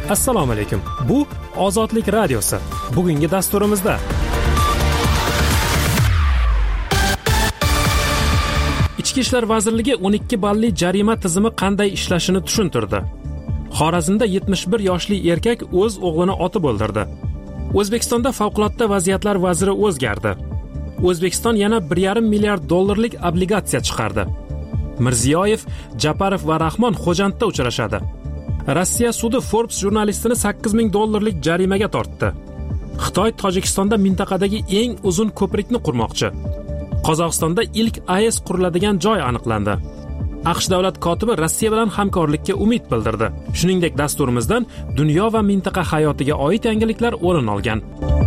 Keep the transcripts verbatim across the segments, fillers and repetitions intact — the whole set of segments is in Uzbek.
Assalomu alaykum. Bu Ozodlik radiosi. Bugungi dasturimizda Ichki ishlar vazirligi o'n ikki balli jarima tizimi qanday ishlashini tushuntirdi. Xorazmda yetmish bir yoshli erkak o'z o'g'lini otib o'ldirdi. O'zbekistonda favqulodda vaziyatlar vaziri o'zgardi. O'zbekiston yana bir yarim milliard dollarlik obligatsiya chiqardi. Mirziyoyev, Japarov va Rahmon Xo'jandda uchrashadi. Rossiya sudi Forbes jurnalistini sakkiz ming dollarlik jarimaga tortdi. Xitoy Tojikistonda mintaqadagi eng uzun ko'prikni qurmoqchi. Qozog'istonda ilk A E S quriladigan joy aniqlandi. AQSh davlat kotibi Rossiya bilan hamkorlikka umid bildirdi. Shuningdek, dasturimizdan dunyo va mintaqa hayotiga oid yangiliklar o'rin olgan.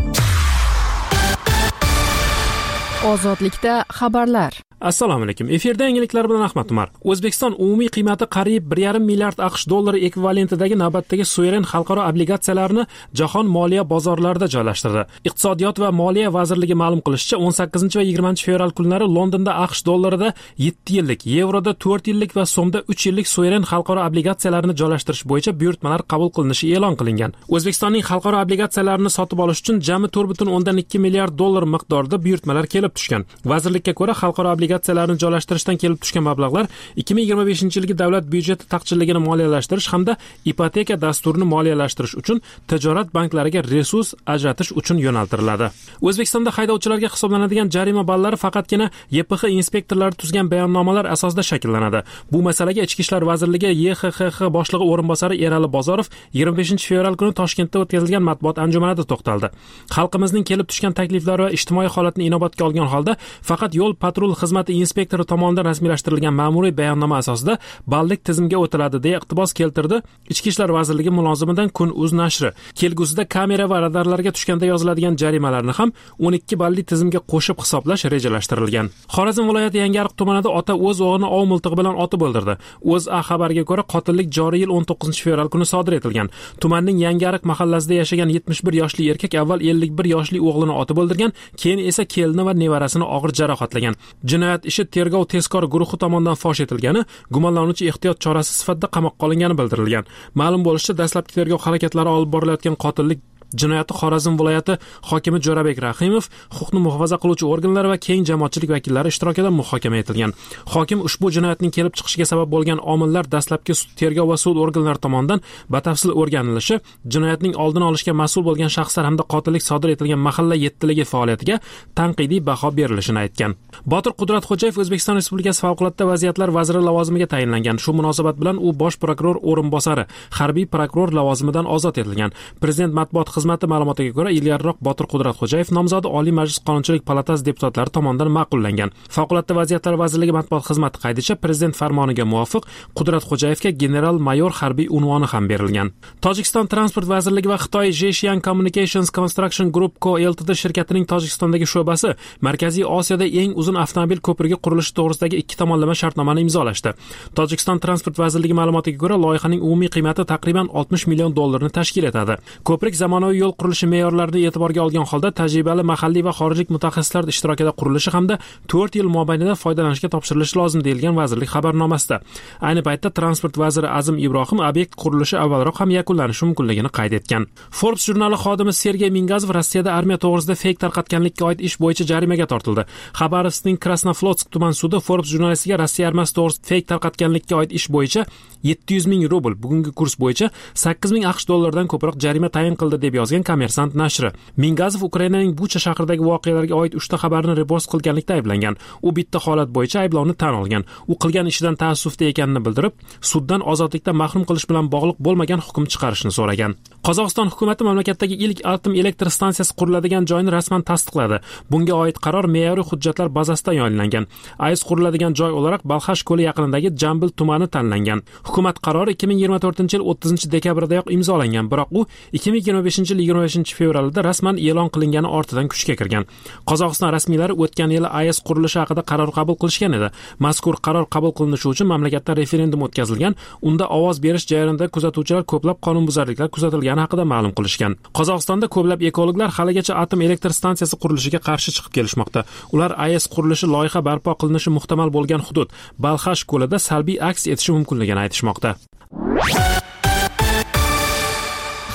Ozodlikda xabarlar. Assalomu alaykum. Efirda yangiliklar bilan Ahmad Umar. O'zbekiston umumiy qiymati qariyb bir yarim milliard AQSh dollari ekvivalentidagi navbatdagi suveren xalqaro obligatsiyalarni jahon moliya bozorlarida joylashtirdi. Iqtisodiyot va moliya vazirligi ma'lum qilishicha, o'n sakkizinchi va yigirmanchi fevral kunlari Londonda AQSh dollarida yetti yillik, yevroda to'rt yillik va so'mda uch yillik suveren xalqaro obligatsiyalarni joylashtirish bo'yicha buyurtmalar qabul qilinishi e'lon qilingan. O'zbekistonning xalqaro obligatsiyalarini sotib olish uchun jami to'rt butun o'ndan ikki milliard dollar miqdorida buyurtmalar kelib tushgan. Vazirlikka ko'ra, xalqaro obligatsiyalarni joylashtirishdan kelib tushgan mablag'lar ikki ming yigirma beshinchi yilgi davlat byudjeti taqchilligini moliyalashtirish hamda ipoteka dasturini moliyalashtirish uchun tijorat banklariga resurs ajratish uchun yo'naltiriladi. O'zbekistonda haydovchilarga hisoblanadigan jarima ballari faqatgina Y P X inspektorlari tuzgan bayonnomalar asosida shakllanadi. Bu masalaga Ichki ishlar vazirligi Y X X X boshlig'i o'rinbosari Erali Bozorov yigirma beshinchi fevral kuni Toshkentda o'tkazilgan matbuot anjumanida to'xtaldi. Xalqimizning kelib tushgan takliflari va ijtimoiy holatni inobatga olgan holda faqat yo'l patrul xizmati inspektori tomonidan rasmiylashtirilgan ma'muriy bayonnoma asosida ballik tizimga o'tiladi deya iqtibos keltirdi Ichki ishlar vazirligi mulozimidan Kun.uz nashri. Kelgusida kamera va radarlarga tushganda yoziladigan jarimalarni ham o'n ikki balli tizimga qo'shib hisoblash rejalashtirilgan. Xorazm viloyati Yangiariq tumanida ota o'z o'g'lini ov miltig'i bilan otib o'ldirdi. O'zA xabariga ko'ra, qotillik joriy yil o'n to'qqizinchi fevral kuni sodir etilgan. Tumanning Yangiariq mahallasida yashagan yetmish bir yoshli erkak avval ellik bir yoshli o'g'lini otib o'ldirgan, keyin esa kelini va nevarasini og'ir jarohatlagan. Jinoyat ishi tergov tezkor guruhi tomonidan fosh etilgani, gumonlanuvchi ehtiyot chorasi sifatida qamoqqa olingani bildirilgan. Ma'lum bo'lishicha, dastlabki tergov harakatlari olib borilayotgan qotillik jinoyati Xorazm viloyati hokimi Jo'rabek Rahimov, huquqni muhofaza qiluvchi organlar va keng jamoatchilik vakillari ishtirokida muhokama etilgan. Hokim ushbu jinoyatning kelib chiqishiga sabab bo'lgan omillar dastlabki tergov va sud organlari tomonidan batafsil o'rganilishi, jinoyatning oldini olishga mas'ul bo'lgan shaxslar hamda qotillik sodir etilgan mahalla yettiligi faoliyatiga tanqidiy baho berilishini aytgan. Botir Qudratxo'jayev O'zbekiston Respublikasi favqulodda vaziyatlar vaziri lavozimiga tayinlangan. Shu munosabat bilan u bosh prokuror o'rinbosari, harbiy prokuror lavozimidan ozod etilgan. Prezident matbuot xizmati ma'lumotiga ko'ra, ilgariroq Botir Qudratxo'jayev nomzodi Oliy Majlis Qonunchilik palatasi deputatlari tomonidan ma'qullangan. Favqulodda vaziyatlar vazirligi matbuot xizmati qaydicha, prezident farmoniga muvofiq Qudratxo'jayevga general-mayor harbiy unvoni ham berilgan. Tojikiston transport vazirligi va Xitoy Zhejiang Communications Construction Group Co Ltd shirkatining Tojikistondagi sho'basi Markaziy Osiyoda eng uzun avtomobil ko'prigi qurilishi to'g'risidagi ikki tomonlama shartnomani imzolashdi. Tojikiston transport vazirligi ma'lumotiga ko'ra, loyihaning umumiy qiymati taqriban oltmish million dollarni tashkil etadi. Ko'prik zamonaviy yo'l qurilishi me'yorlarini e'tiborga olgan holda tajribali mahalliy va xorijlik mutaxassislar ishtirokida qurilishi hamda to'rt yil mobaynida foydalanishga topshirilishi lozim deyilgan vazirlik xabarnomasida. Ayni paytda transport vaziri Azim Ibrohim obyekt qurilishi avvalroq ham yakunlanishi mumkinligini qayd etgan. Forbes jurnali xodimi Sergey Mingazov Rossiyada armiya to'g'risida feyk tarqatganlikka oid ish bo'yicha jarimaga tortildi. Xabarovskning Krasnoflotsk tuman sudi Forbes jurnalistiga Rossiya armiyasi to'g'risida feyk tarqatganlikka oid ish bo'yicha yetti yuz ming rubl, bugungi kurs bo'yicha sakkiz ming AQSh dollaridan ko'proq jarima tayin qildi deb yozgan Kommersant nashri. Mingazov Ukrainaning Bucha shahridagi voqealarga oid uchta xabarni repost qilganlikda ayblangan. U bitta holat bo'yicha ayblovni tan olgan. U qilgan ishidan taassufda ekanini bildirib, suddan ozodlikdan mahrum qilish bilan bog'liq bo'lmagan hukm chiqarishni so'ragan. Qozog'iston hukumatı mamlakatdagi ilk atom elektr stansiyasi quriladigan joyni rasman tasdiqladi. Bunga oid qaror me'yoriy hujjatlar bazasida yo'llangan. A E S quriladigan joy o'larak Balxash ko'li yaqinidagi Jambil tumani tanlangan. Hukumat qarori ikki ming yigirma to'rtinchi yil o'ttizinchi dekabrdayoq imzolangan, biroq u ikki ming yigirma beshinchi yil yigirma beshinchi fevralda rasman e'lon qilingani ortidan kuchga kirgan. Qozog'iston rasmiylari o'tgan yili A E S qurilishi haqida qaror qabul qilishgan edi. Mazkur qaror qabul qilinishi uchun mamlakatda referendum o'tkazilgan. Unda ovoz berish jarayonida kuzatuvchilar ko'plab qonunbuzarliklar kuzatilgani haqida ma'lum qilishgan. Qozog'istonda ko'plab ekologlar haligacha atom elektr stansiyasi qurilishiga qarshi chiqib kelishmoqda. Ular A E S qurilishi loyiha barpo qilinishi muhtamal bo'lgan hudud Balxash ko'lida salbiy aks etishi mumkinligini aytishmoqda.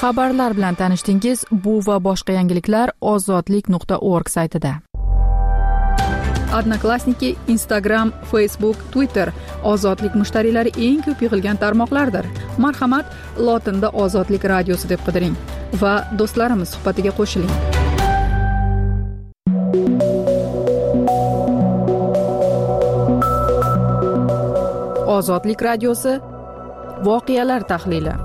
Xabarlar bilan tanishdingiz. Bu va boshqa yangiliklar ozodlik nuqta org saytida. Odnoklassniki, Instagram, Facebook, Twitter ozodlik mushtariylari eng ko'p yig'ilgan tarmoqlardir. Marhamat, lotinda Ozodlik radiosi deb qidiring va do'stlarimiz suhbatiga qo'shiling. Ozodlik radiosi voqealar tahlili.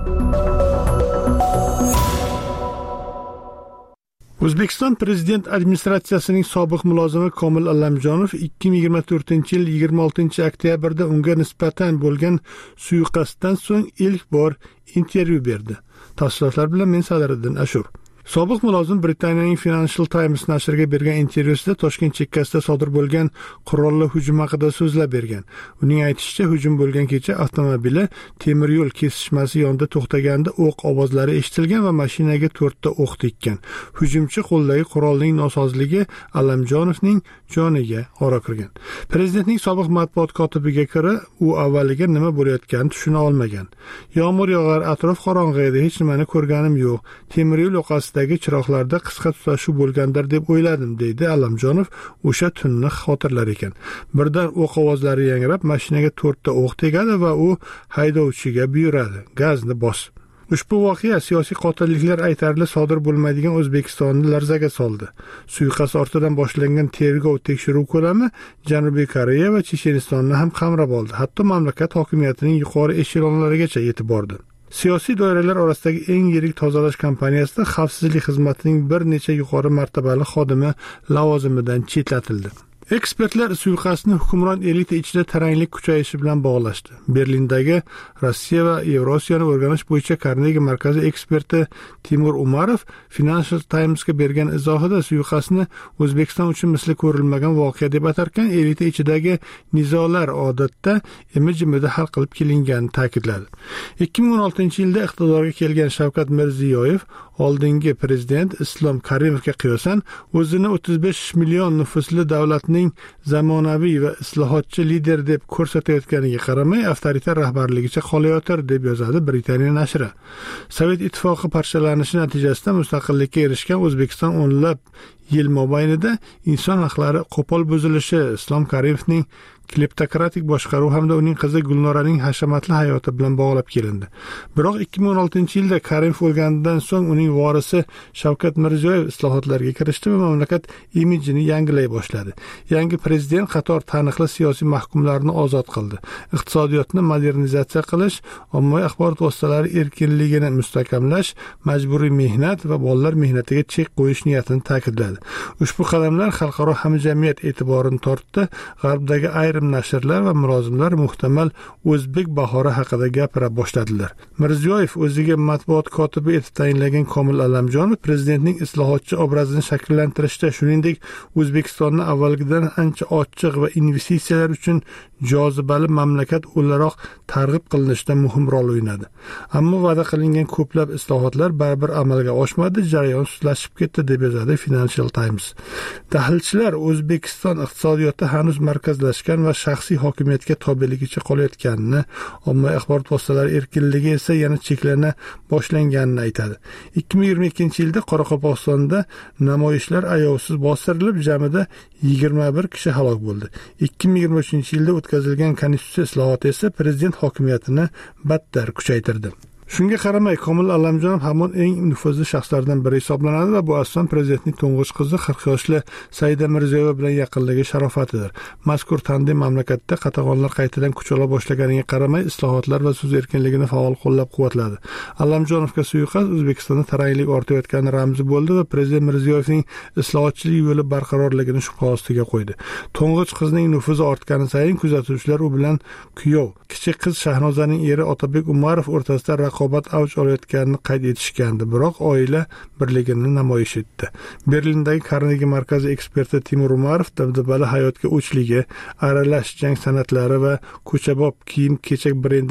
O'zbekiston Prezident administratsiyasining sobiq mulozimi Komil Allamjonov ikki ming yigirma to'rtinchi yil yigirma oltinchi oktyabrda unga nisbatan bo'lgan suiqasddan so'ng ilk bor intervyu berdi. Tafsilotlar bilan men Sadiriddin Ashur. Sobiq mulozim Britaniyaning Financial Times nashriga bergan intervyusida Toshkent chekkasida sodir bo'lgan qurolli hujum haqida so'zlab bergan. Uning aytishicha, hujum bo'lgan kecha avtomobili temir yo'l kesishmasi yonida to'xtaganda o'q ovozlari eshitilgan va mashinaga to'rtta o'q tekkan. Hujumchi qo'ldagi qurolning nosozligi Allamjonovning joniga ora kirgan. Prezidentning sobiq matbuot kotibiga ko'ra, u avvaliga nima bo'layotganini tushuna olmagan. Yomg'ir yog'ar, atrof qorong'i edi, hech nimani ko'rganim yo'q. Temir yo'l yoqasida chiroqlarda qisqa tutashuv bo'lgandir deb o'yladim, deydi Allamjonov o'sha tunni xotirlar ekan. Birdan o'q ovozlari yangrab, mashinaga to'rtta o'q tegadi va u haydovchiga buyuradi: "Gazni bos." Ushbu voqea siyosiy qotilliklar aytarli sodir bo'lmaydigan O'zbekistonni larzaga soldi. Suiqasd ortidan boshlangan tergov tekshiruv ko'lami Janubiy Koreya va Chechenistonni ham qamrab oldi. Hatto mamlakat hokimiyatining yuqori eshelonlarigacha yetib bordi. Siyosiy doiralar orasidagi eng yirik tozalash kampaniyasida xavfsizlik xizmatining bir necha yuqori martabali xodimi lavozimidan chetlatildi. Ekspertlar suiqasdni hukmron elita ichida taranglik kuchayishi bilan bog'lashdi. Berlindagi Rossiya va Yevrosiyani o'rganish bo'yicha Carnegie markazi eksperti Timur Umarov Financial Times'ga bergan izohida suiqasdni O'zbekiston uchun misli ko'rilmagan voqea deb atarkan, elita ichidagi nizolar odatda imi-jimida hal qilib kelinganini ta'kidladi. ikki ming o'n oltinchi yilda iqtidorga kelgan Shavkat Mirziyoyev oldingi prezident Islom Karimovga qiyosan o'zini o'ttiz besh million nufusli davlatning zamonaviy va islohotchi lider deb ko'rsatayotganiga qaramay, avtoritar rahbarligicha qolayotir, deb yozadi Britaniya nashri. Sovet ittifoqi parchalanishi natijasida mustaqillikka erishgan O'zbekiston o'nlab yil mobaynida inson haqlari qo'pol buzilishi, Islom Karimovning kleptokratik boshqaruv hamda uning qizi Gulnoraning hashamatli hayoti bilan bog'lab kelindi. Biroq ikki ming o'n oltinchi yilda Karimov o'lganidan so'ng uning vorisi Shavkat Mirziyoyev islohotlarga kirishdi va mamlakat imijini yangilay boshladi. Yangi prezident qator taniqli siyosiy mahkumlarni ozod qildi. Iqtisodiyotni modernizatsiya qilish, ommaviy axborot vositalari erkinligini mustahkamlash, majburiy mehnat va bolalar mehnatiga chek qo'yish niyatini ta'kidladi. Ushbu qadamlar xalqaro hamjamiyat e'tiborini tortdi. G'arbdagi ayrim nashrlar va mulozimlar muhtamal o'zbek bahori haqida gapira boshladilar. Mirziyoyev o'ziga matbuot kotibi etib tayinlagan Komil Allamjonov prezidentning islohotchi obrazini shakllantirishda, shuningdek O'zbekistonni avvalgidan ancha ochiq va investitsiyalar uchun jozibali mamlakat o'laroq targ'ib qilinishda muhim rol o'ynadi. Ammo va'da qilingan ko'plab islohotlar baribir amalga oshmadi, jarayon sustlashib ketdi, deb yozadi Financial Times. Tahlilchilar O'zbekiston iqtisodiyoti hanuz markazlashgan va shaxsiy hokimiyatga tobelikcha qolayotganini, ommaviy axborot vositalari erkinligi esa yana cheklana boshlanganini aytadi. ikki ming yigirma ikkinchi yilda Qoraqalpog'istonda namoyishlar ayovsiz bostirilib, jamida yigirma bir kishi halok bo'ldi. ikki ming yigirma uchinchi yilda o'tkazilgan konstitutsiya islohoti esa prezident hokimiyatini battar kuchaytirdi. Shunga qaramay, Komil Allamjonov hamon eng nufuzli shaxslardan biri hisoblanadi va bu asosan prezidentning to'ng'ich qizi qirq yoshli Saida Mirziyoyeva bilan yaqinligi sharofatidir. Mazkur tandem mamlakatda qatag'onlar qaytadan kuch ola boshlaganiga qaramay, islohotlar va so'z erkinligini faol qo'llab-quvvatladi. Allamjonovga suiqasd O'zbekistonda taranglik ortayotgani ramzi bo'ldi va prezident Mirziyoyevning islohotchilik yo'li barqarorligini shubha ostiga qo'ydi. To'ng'ich qizning nufuzi ortgani sayin kuzatuvchilar u bilan kuyov, kichik qiz Shahnozaning eri Otabek Umarov o'rtasida raqobat avj olayotganini qayd etishgandi, biroq oila birligini namoyish etdi. Berlindagi Carnegie markazi eksperti Timur Umarov dabdabali hayotga o'chligi, aralash jang san'atlari va ko'chabob kiyim-kechak brendini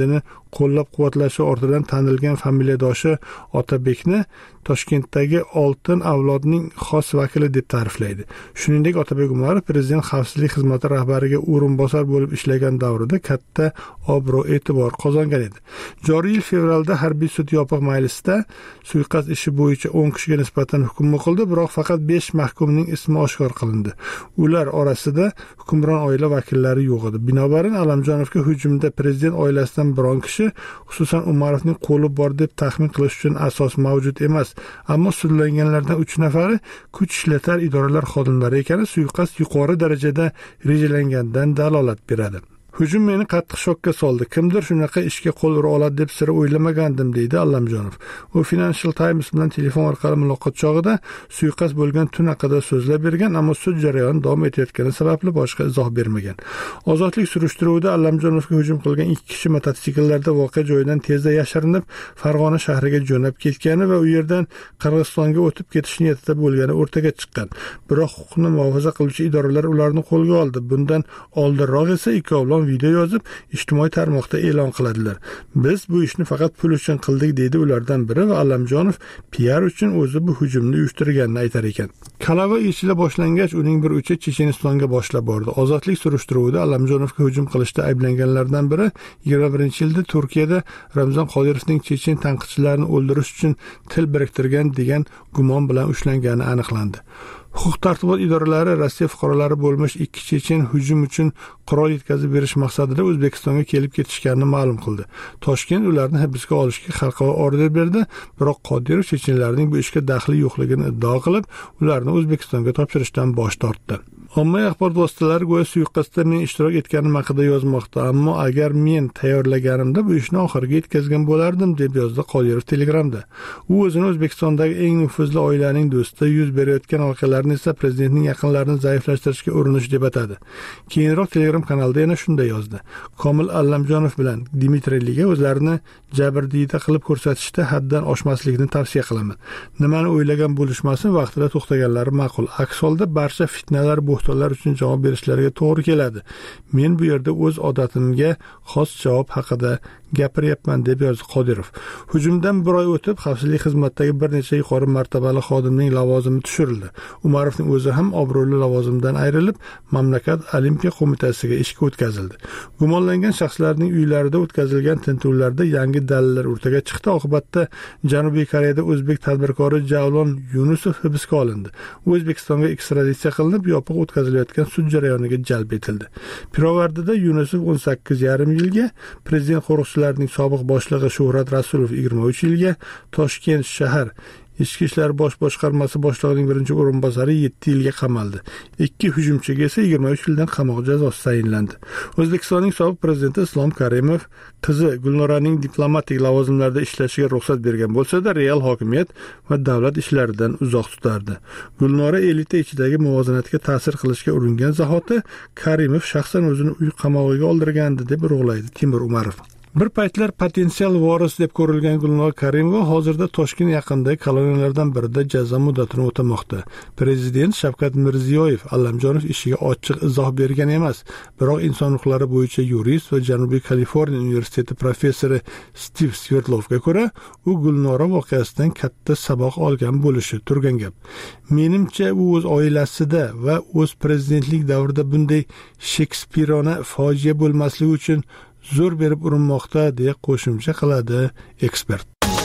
qo'llab-quvvatlashi ortidan tanilgan familiyadoshi Otabekni Toshkentdagi oltin avlodning xos vakili deb ta'riflaydi. Shuningdek, Otabek Umarov prezident xavfsizlik xizmati rahbariga o'rinbosar bo'lib ishlagan davrida katta obro' e'tibor qozongan edi. Joriy yil fevralda harbiy sud yopiq majlisda suiqasd ishi bo'yicha o'n kishiga nisbatan hukm o'qildi, biroq faqat besh mahkumning ismi oshkor qilindi. Ular orasida hukmron oila vakillari yo'q edi. Binobarin Allamjonovga hujumda prezident oilasidan biron kishi, xususan Umarovning qo'li bor deb taxmin qilish uchun asos mavjud emas. Ammo sudlanganlardan uch nafari kuch ishlatar idoralar xodimlari ekani suiqasd yuqori darajada rejalangandan dalolat beradi. Hujum meni qattiq shokka soldi. Kimdir shunaqa ishga qo'l ura oladi deb sira o'ylamagandim, deydi Allamjonov. U Financial Times bilan telefon orqali muloqot chog'ida suiqasd bo'lgan tun haqida so'zlab bergan, ammo sud jarayoni davom etayotgani sababli boshqa izoh bermagan. Ozodlik surishtiruvida Allamjonovga hujum qilgan ikki kishi mototsikllarda voqea joyidan tezda yashirinib, Farg'ona shahriga jo'nab ketgani va u yerdan Qirg'izistonga o'tib ketish niyatida bo'lgani o'rtaga chiqqan. Biroq huquqni muhofaza qiluvchi idoralar ularni qo'lga oldi. Bundan oldinroq esa ikkovlon video yozib ijtimoiy tarmoqda e'lon qiladilar. Biz bu ishni faqat pul uchun qildik, deydi ulardan biri va Allamjonov P R uchun o'zi bu hujumni uyushtirganini aytar ekan. Kalava ishila boshlangach, uning bir uchi Chechenistonga boshlab bordi. Ozodlik surishtiruvida Allamjonovga hujum qilishda ayblanganlardan biri yigirma birinchi yilda Turkiyada Ramzan Qodirovning chechen tanqidchilarini o'ldirish uchun til biriktirgan degan gumon bilan ushlangani aniqlandi. Huquq-tartibot idoralari Rossiya fuqarolari bo'lmish ikki chechen hujum uchun qurol yetkazib berish maqsadida O'zbekistonga kelib ketishganini ma'lum qildi. Toshkent ularni hibsga olishga xalqaro order berdi, biroq Qodirov chechenlarning bu ishga daxli yo'qligini iddao qilib, ularni O'zbekistonga topshirishdan bosh tortdi. Ommaviy axborot vositalari go'yo suiqasdda men ishtirok etganim haqida yozmoqda, ammo agar men tayyorlaganimda bu ishni oxiriga yetkazgan bo'lardim, deb yozdi Qodirov Telegramda. U o'zini O'zbekistondagi eng nufuzli oilaning do'sti, yuz berayotgan voqealarni esa prezidentning yaqinlarini zaiflashtirishga urinish deb atadi. Keyinroq Telegram kanalida yana shunday yozdi: Komil Allamjonov bilan Dmitriy Liga o'zlarini jabrdiyda qilib ko'rsatishda haddan oshmaslikni tavsiya qilaman. Nimani o'ylagan bo'lishmasin, vaqtida to'xtaganlari ma'qul. Aks holda barcha fitnalar, bo'htonlar uchun javob berishlariga to'g'ri keladi. Men bu yerda o'z odatimga xos javob haqida gapiryapman, deb yozdi Qodirov. Hujumdan bir oy o'tib, xavfsizlik xizmatidagi bir necha yuqori martabali xodimning lavozimi tushirildi. Umarovning o'zi ham obro'li lavozimdan ayrilib, mamlakat Olimpiya qo'mitasiga ishga o'tkazildi. Gumonlangan shaxslarning uylarida o'tkazilgan tintuvlarda yangi dalillar o'rtaga chiqdi. Oqibatda Janubiy Koreyada o'zbek tadbirkori Javlon Yunusov hibsga olindi. U O'zbekistonga ekstraditsiya qilinib, yopiq o'tkazilayotgan sud jarayoniga jalb etildi. Pirovardida Yunusov o'n sakkiz yarim yilga, prezident qo'riqchilarining sobiq boshlig'i Shuhrat Rasulov yigirma uch yilga, Toshkent shahar Ichki ishlar bosh boshqarmasi boshlig'ining birinchi o'rinbosari yetti yilga qamaldi. Ikki hujumchiga esa yigirma uch yildan qamoq jazosi tayinlandi. O'zbekistonning sobiq prezidenti Islom Karimov qizi Gulnoraning diplomatik lavozimlarda ishlashiga ruxsat bergan bo'lsa-da, real hokimiyat va davlat ishlaridan uzoq tutardi. Gulnora elita ichidagi muvozanatga ta'sir qilishga uringan zahoti Karimov shaxsan o'zini uy qamog'iga oldirgandi, deb urg'ulaydi Timur Umarov. Bir paytlar potensial voris deb ko'rilgan Gulnora Karimova hozirda Toshkent yaqinidagi koloniyalardan birida jazo muddatini o'tamoqda. Prezident Shavkat Mirziyoyev Allamjonov ishiga ochiq izoh bergan emas, biroq inson huquqlari bo'yicha yurist va Janubiy Kaliforniya universiteti professori Steve Svetlovga ko'ra, u Gulnora voqeasidan katta saboq olgan bo'lishi turgan gap. Menimcha, u o'z oilasida va o'z prezidentlik davrida bunday Shekspirona fojia bo'lmasligi uchun zo'r berib urinmoqda, deya qo'shimcha qiladi ekspert.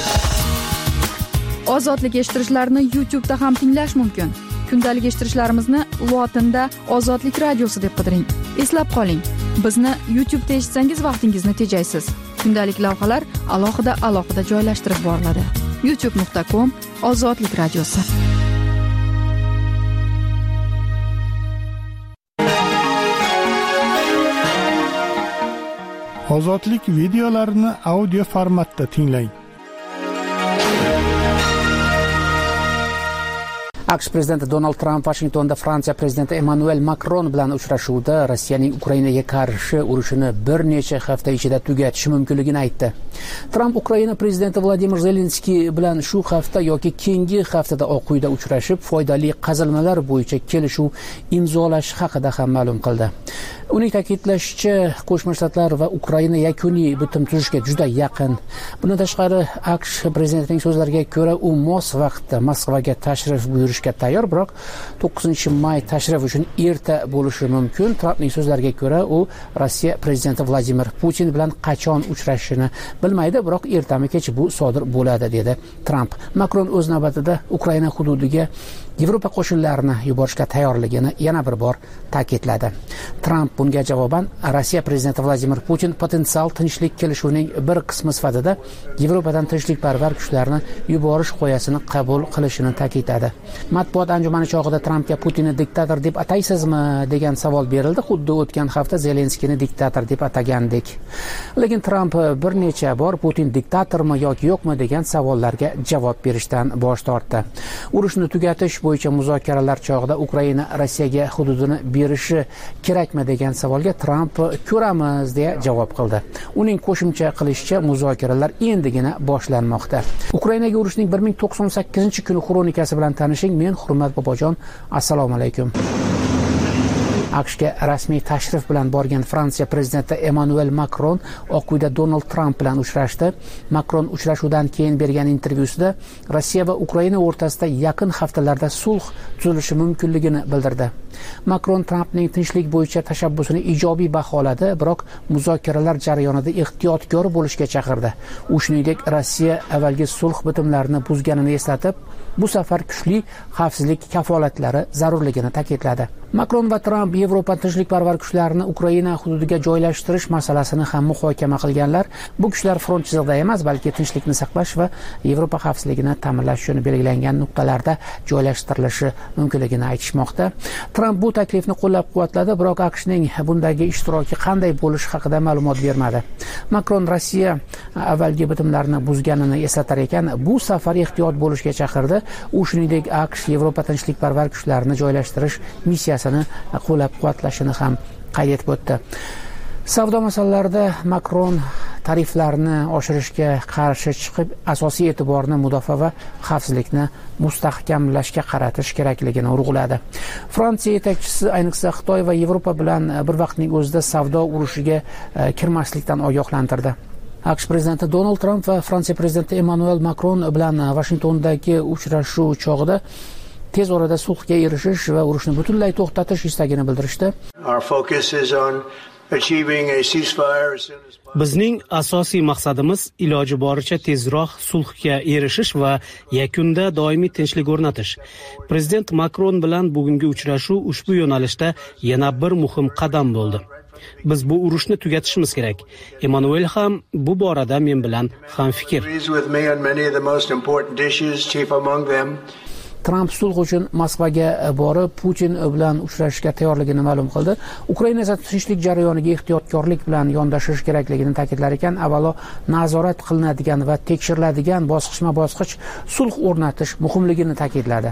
Ozodlik eshittirishlarni YouTube da ham tinglash mumkin. Kundalik eshittirishlarimizni lotinda Ozodlik radiosi deb qidiring. Eslab qoling, bizni YouTube da eshitsangiz vaqtingizni tejaysiz. Kundalik lavhalar alohida alohida joylashtirib boriladi. youtube nuqta com Ozodlik radiosi. Ozodlik videolarini audio formatda tinglang. aqsh prezidenti Donald Tramp Vashingtonda Fransiya prezidenti Emmanuel Makron bilan uchrashuvda Rossiyaning Ukrainaga qarshi urushini bir necha hafta ichida tugatishi mumkinligini aytdi. Tramp Ukraina prezidenti Vladimir Zelenskiy bilan shu hafta yoki keyingi haftada Oq uyda uchrashib, foydali qazilmalar bo'yicha kelishuv imzolash haqida ham ma'lum qildi. Uning ta'kidlashicha, Qo'shma Shtatlar va Ukraina yakuniy bitim tuzishga juda yaqin. Bundan tashqari, aqsh prezidentining so'zlariga ko'ra, u mos vaqtda Moskvaga tashrif buyurishga tayyor, biroq to'qqizinchi may tashrif uchun erta bo'lishi mumkin. Trampning so'zlariga ko'ra, u Rossiya prezidenti Vladimir Putin bilan qachon uchrashishini bilmaydi, biroq ertami kech bu sodir bo'ladi, dedi Tramp. Makron o'z navbatida Ukraina hududiga Yevropa qo'shinlarini yuborishga tayyorligini yana bir bor ta'kidladi. Tramp bunga javoban Rossiya prezidenti Vladimir Putin potensial tinchlik kelishuvining bir qismi sifatida Yevropadan tinchlikparvar kuchlarni yuborish qo'yasini qabul qilishini ta'kidladi. Matbuot anjumani chog'ida Trampga Putinni diktator deb ataysizmi degan savol berildi, xuddi o'tgan hafta Zelenskiyni diktator deb atagandek. Lekin Tramp bir necha bor Putin diktatormi yoki yo'qmi degan savollarga javob berishdan bosh tortdi. Urushni tugatish bo'yicha muzokaralar chog'ida Ukraina Rossiyaga hududini berishi kerakmi degan savolga Tramp ko'ramiz deya javob qildi. Uning qo'shimcha qilishicha, muzokaralar endigina boshlanmoqda. Ukrainaga urushning bir ming to'qson sakkizinchi kuni xronikasi bilan tanishing. Men Hurmat Bobojon, assalomu alaykum. aqshga rasmiy tashrif bilan borgan Fransiya prezidenti Emmanuel Macron Oq uyda Donald Trump bilan uchrashdi. Macron uchrashuvdan keyin bergan intervyusida Rossiya va Ukraina o'rtasida yaqin haftalarda sulh tuzilishi mumkinligini bildirdi. Macron Trumpning tinchlik bo'yicha tashabbusini ijobiy baholadi, biroq muzokaralar jarayonida ehtiyotkor bo'lishga chaqirdi. U shuningdek Rossiya avvalgi sulh bitimlarini buzganini eslatib, bu safar kuchli xavfsizlik kafolatlari zarurligini ta'kidladi. Macron va Trump Yevropa tinchlikparvar kuchlarini Ukraina hududiga joylashtirish masalasini ham muhokama qilganlar. Bu kuchlar front chizig'ida emas, balki tinchlikni saqlash va Yevropa xavfsizligini ta'minlash uchun belgilangan nuqtalarda joylashtirilishi mumkinligini aytishmoqda. Trump bu taklifni qo'llab-quvvatladi, biroq AQShning bundagi ishtiroki qanday bo'lishi haqida ma'lumot bermadi. Macron Rossiya avvalgi bitimlarni buzganini eslatar ekan, bu safar ehtiyot bo'lishga chaqirdi. U shuningdek AQSh Yevropa tinchlikparvar kuchlarini joylashtirish missiyasini qo'llab-quvvatlashini ham qayd etib o'tdi. Savdo masalalarida Macron tariflarni oshirishga qarshi chiqib, asosiy e'tiborni mudofaa va xavfsizlikni mustahkamlashga qaratish kerakligini urg'uladi. Fransiya yetakchisi ayniqsa Xitoy va Yevropa bilan bir vaqtning o'zida savdo urushiga kirmaslikdan ogohlantirdi. AQSh prezidenti Donald Trump va Fransiya prezidenti Emmanuel Macron bilan Vashingtondagi uchrashuv chog'ida tez orada sulhga erishish va urushni butunlay to'xtatish istagini bildirishdi. Bizning asosiy maqsadimiz iloji boricha tezroq sulhga erishish va yakunda doimiy tinchlik o'rnatish. Prezident Macron bilan bugungi uchrashuv ushbu yo'nalishda yana bir muhim qadam bo'ldi. Biz bu urushni tugatishimiz kerak. Emmanuel ham bu borada men bilan hamfikr. Trump sulh uchun Moskvaga borib, Putin bilan uchrashishga tayyorligini ma'lum qildi. Ukraina esa tinchlik jarayoniga ehtiyotkorlik bilan yondashish kerakligini ta'kidlar ekan, avvalo nazorat qilinadigan va tekshiriladigan bosqichma-bosqich sulh o'rnatish muhimligini ta'kidladi.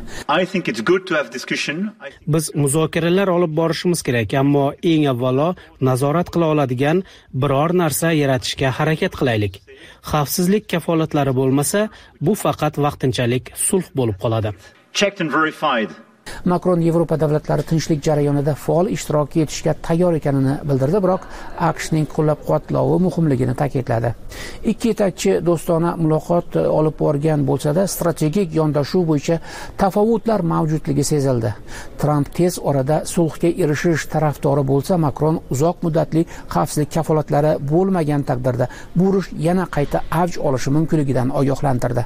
Biz muzokaralar olib borishimiz kerak, ammo eng avvalo nazorat qila oladigan biror narsa yaratishga harakat qilaylik. Xavfsizlik kafolatlari bo'lmasa, bu faqat vaqtinchalik sulh bo'lib qoladi. Checked and verified. Macron Yevropa davlatlari tinchlik jarayonida faol ishtirok etishga tayyor ekanini bildirdi, biroq AQShning qo'llab-quvvatlovi muhimligini ta'kidladi. Ikki yetakchi do'stona muloqot olib borgan bo'lsa-da, strategik yondashuv bo'yicha tafovutlar mavjudligi sezildi. Trump tez orada sulhga erishish tarafdori bo'lsa, Macron uzoq muddatli xavfsizlik kafolatlari bo'lmagan taqdirda bu urush yana qayta avj olishi mumkinligidan ogohlantirdi.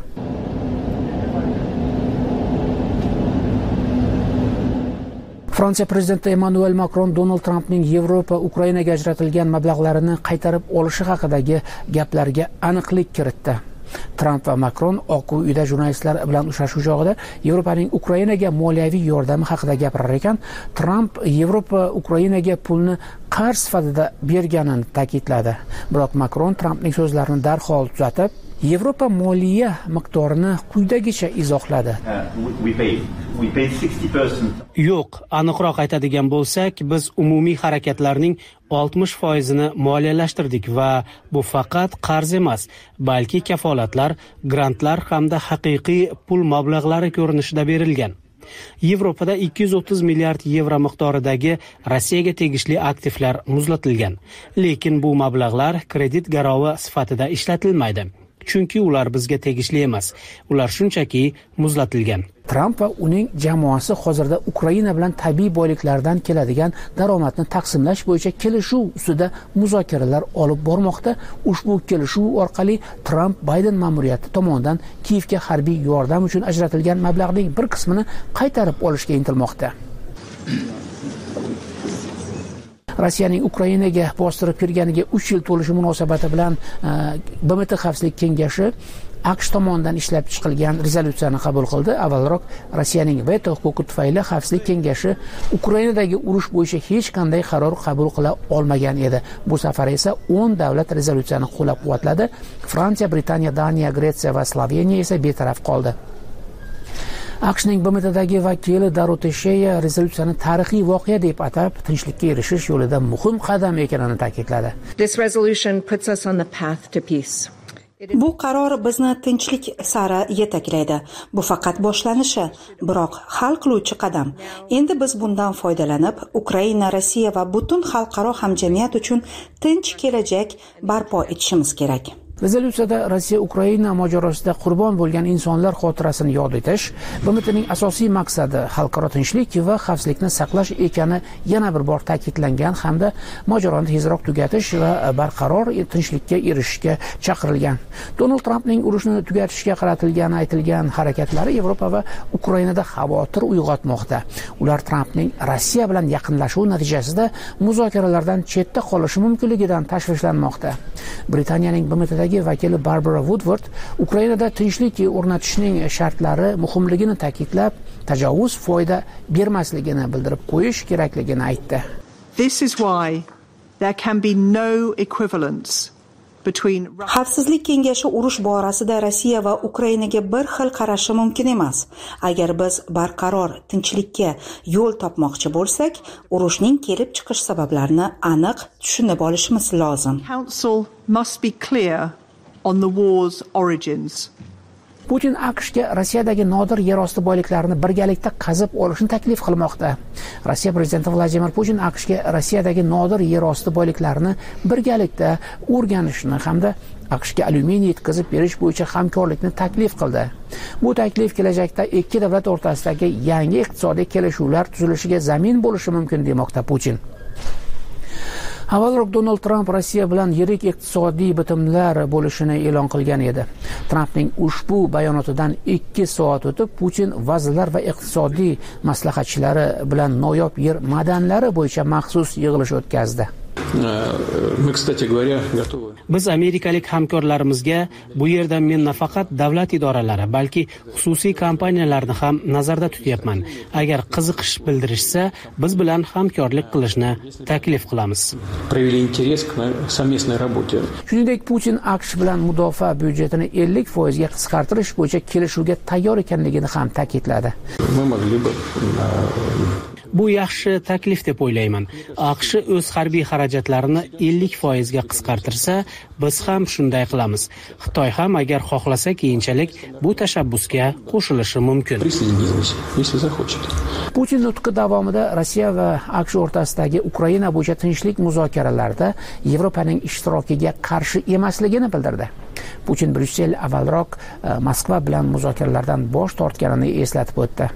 Fransiya prezidenti Emmanuel Macron Donald Trumpning Yevropa Ukrainaga ajratilgan mablag'larini qaytarib olishi haqidagi gaplarga aniqlik kiritdi. Trump va Macron Oq uyda jurnalistlar bilan uchrashuv chog'ida Yevropaning Ukrainaga moliyaviy yordami haqida gapirar ekan, Trump Yevropa Ukrainaga pulni qarz sifatida berganini ta'kidladi. Biroq Macron Trumpning so'zlarini darhol tuzatib, Yevropa moliya miqdorini quyidagicha izohladi. Yo'q, aniqroq aytadigan bo'lsak, biz umumiy harakatlarning oltmish foizini moliyalashtirdik va bu faqat qarz emas, balki kafolatlar, grantlar hamda haqiqiy pul mablag'lari ko'rinishida berilgan. Yevropada ikki yuz o'ttiz milliard yevro miqdoridagi Rossiyaga tegishli aktivlar muzlatilgan. Lekin bu mablag'lar kredit garovi sifatida ishlatilmaydi. Chunki ular bizga tegishli emas. Ular shunchaki muzlatilgan. Tramp va uning jamoasi hozirda Ukraina bilan tabiiy boyliklardan keladigan daromadni taqsimlash bo'yicha kelishuv ustida muzokaralar olib bormoqda. Ushbu kelishuv orqali Tramp Bayden ma'muriyati tomonidan Kiyevga harbiy yordam uchun ajratilgan mablag'ning bir qismini qaytarib olishga intilmoqda. Rossiyaning Ukrainaga bostirib kirganiga uch yil to'lishi munosabati bilan B M T Xavfsizlik kengashi AQSh tomonidan ishlab chiqilgan rezolyutsiyani qabul qildi. Avvalroq Rossiyaning veto huquqi tufayli Xavfsizlik kengashi Ukrainadagi urush bo'yicha hech qanday qaror qabul qila olmagan edi. Bu safar esa o'n davlat rezolyutsiyani qo'llab-quvvatladi. Fransiya, Britaniya, Daniya, Gretsiya va Sloveniya esa betaraf qoldi. AQShning B M Tdagi vakili Darutesheya rezolyutsiyani tarixiy voqea deb atab, tinchlikka erishish yo'lida muhim qadam ekanini ta'kidladi. This resolution puts us on the path to peace. Bu qaror bizni tinchlik sari yetaklaydi. Bu faqat boshlanishi, biroq hal qiluvchi qadam. Endi biz bundan foydalanib, Ukraina, Rossiya va butun xalqaro hamjamiyat uchun tinch kelajak barpo etishimiz kerak. Rezolyutsiyada Rossiya Ukraina mojarosida qurbon bo'lgan insonlar xotirasini yod etish, B M Tning asosiy maqsadi xalqaro tinchlik va xavfsizlikni saqlash ekani yana bir bor ta'kidlangan hamda mojaroni tezroq tugatish va barqaror tinchlikka erishishga chaqirilgan. Donald Trampning urushni tugatishga qaratilgani aytilgan harakatlari Yevropa va Ukrainada xavotir uyg'otmoqda. Ular Trampning Rossiya bilan yaqinlashuvi natijasida muzokaralardan chetda qolishi mumkinligidan tashvishlanmoqda. Britaniyaning B M Tdagi vakili Barbara Woodward Ukrainada tinchlik o'rnatishning shartlari muhimligini ta'kidlab, tajovuz foyda bermasligini bildirib qo'yish kerakligini aytdi. This is why there can be no equivalence between Xavfsizlik kengashi urush borasida Rossiya va Ukrainaga bir xil qarashi mumkin emas. Agar biz barqaror tinchlikka yo'l topmoqchi bo'lsak, urushning kelib chiqish sabablarini aniq tushunib olishimiz lozim. Council must be clear on the war's origins. Putin AQShga Rossiyadagi nodir yerosti boyliklarini birgalikda qazib olishni taklif qilmoqda. Rossiya prezidenti Vladimir Putin AQShga Rossiyadagi nodir yerosti boyliklarini birgalikda o'rganishni hamda AQShga alyuminiy yetkazib berish bo'yicha hamkorlikni taklif qildi. Bu taklif kelajakda ikki davlat o'rtasidagi yangi iqtisodiy kelishuvlar tuzilishiga zamin bo'lishi mumkin demoqda Putin. Avvalroq Donald Trump Rossiya bilan yirik iqtisodiy bitimlar bo'lishini e'lon qilgan edi. Trumpning ushbu bayonotidan ikki soat o'tib, Putin vazirlar va iqtisodiy maslahatchilari bilan noyob yer madanlari bo'yicha maxsus yig'ilish o'tkazdi. Biz amerikalik hamkorlarimizga bu yerda men nafaqat davlat idoralari, balki xususiy kompaniyalarni ham nazarda tutyapman. Agar qiziqish bildirishsa, biz bilan hamkorlik qilishni taklif qilamiz. Shuningdek, Putin AQSh bilan mudofaa byudjetini ellik foizga qisqartirish bo'yicha kelishuvga tayyor ekanligini ham ta'kidladi. Bu yaxshi taklif deb o'ylayman. AQSh o'z harbiy xarajatlarini ellik foizga qisqartirsa, biz ham shunday qilamiz. Xitoy ham agar xohlasa keyinchalik bu tashabbusga qo'shilishi mumkin. Putin nutqi davomida Rossiya va AQSh o'rtasidagi Ukraina bo'yicha tinchlik muzokaralarida Yevropaning ishtirokiga qarshi emasligini bildirdi. Putin Bryussel avvalroq Moskva bilan muzokaralardan bosh tortganini eslatib o'tdi.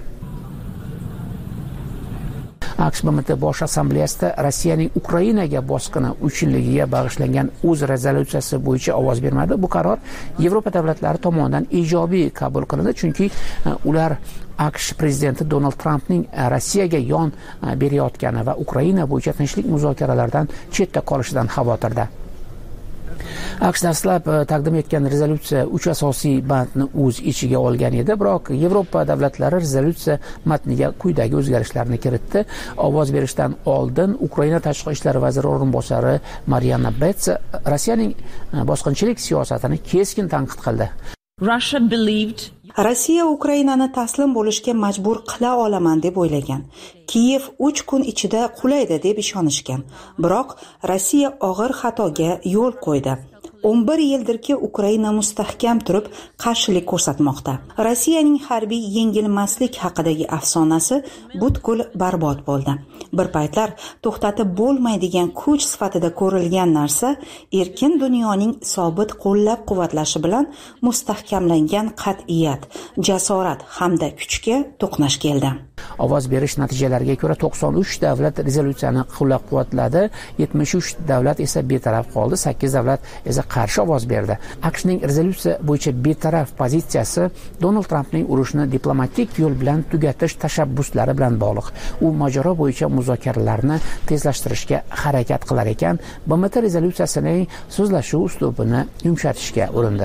AQSh B M T Bosh Assambleyasida Rossiyaning Ukrainaga bosqini uch yilligiga bag'ishlangan o'z rezolyutsiyasi bo'yicha ovoz bermadi. Bu qaror Yevropa davlatlari tomonidan ijobiy qabul qilindi, chunki ular AQSh prezidenti Donald Trampning Rossiyaga yon berayotgani va Ukraina bo'yicha tinchlik muzokaralaridan chetda qolishidan xavotirda. aqsh dastlab taqdim etgan rezolyutsiya uch asosiy bandni o'z ichiga olgan edi, biroq Yevropa davlatlari rezolyutsiya matniga quyidagi o'zgarishlarni kiritdi. Ovoz berishdan oldin Ukraina tashqi ishlar vaziri o'rinbosari Mariana Betts Rossiyaning bosqinchilik siyosatini keskin tanqid qildi. Russia believed Rossiya Ukrainani taslim bo'lishga majbur qila olaman deb o'ylagan. Kiyev uch kun ichida qulaydi deb ishonishgan. Biroq Rossiya og'ir xatoga yo'l qo'ydi. o'n bir yildirki Ukraina mustahkam turib qarshilik ko'rsatmoqda. Rossiyaning harbiy yengilmaslik haqidagi afsonasi butkul barbod bo'ldi. Bir paytlar to'xtatib bo'lmaydigan kuch sifatida ko'rilgan narsa erkin dunyoning sobit qo'llab-quvvatlashi bilan mustahkamlangan qat'iyat, jasorat hamda kuchga to'qnash keldi. Ovoz berish natijalariga ko'ra to'qson uch davlat rezolyutsiyani qo'llab-quvvatladi, yetmish uch davlat esa betaraf qoldi, sakkiz davlat esa qarshi ovoz berdi. AQShning rezolyutsiya bo'yicha betaraf pozitsiyasi Donald Trampning urushni diplomatik yo'l bilan tugatish tashabbuslari bilan bog'liq. U mojaro bo'yicha muzokaralarni tezlashtirishga harakat qilar ekan, B M T rezolyutsiyasining so'zlashuv uslubini yumshatishga urindi.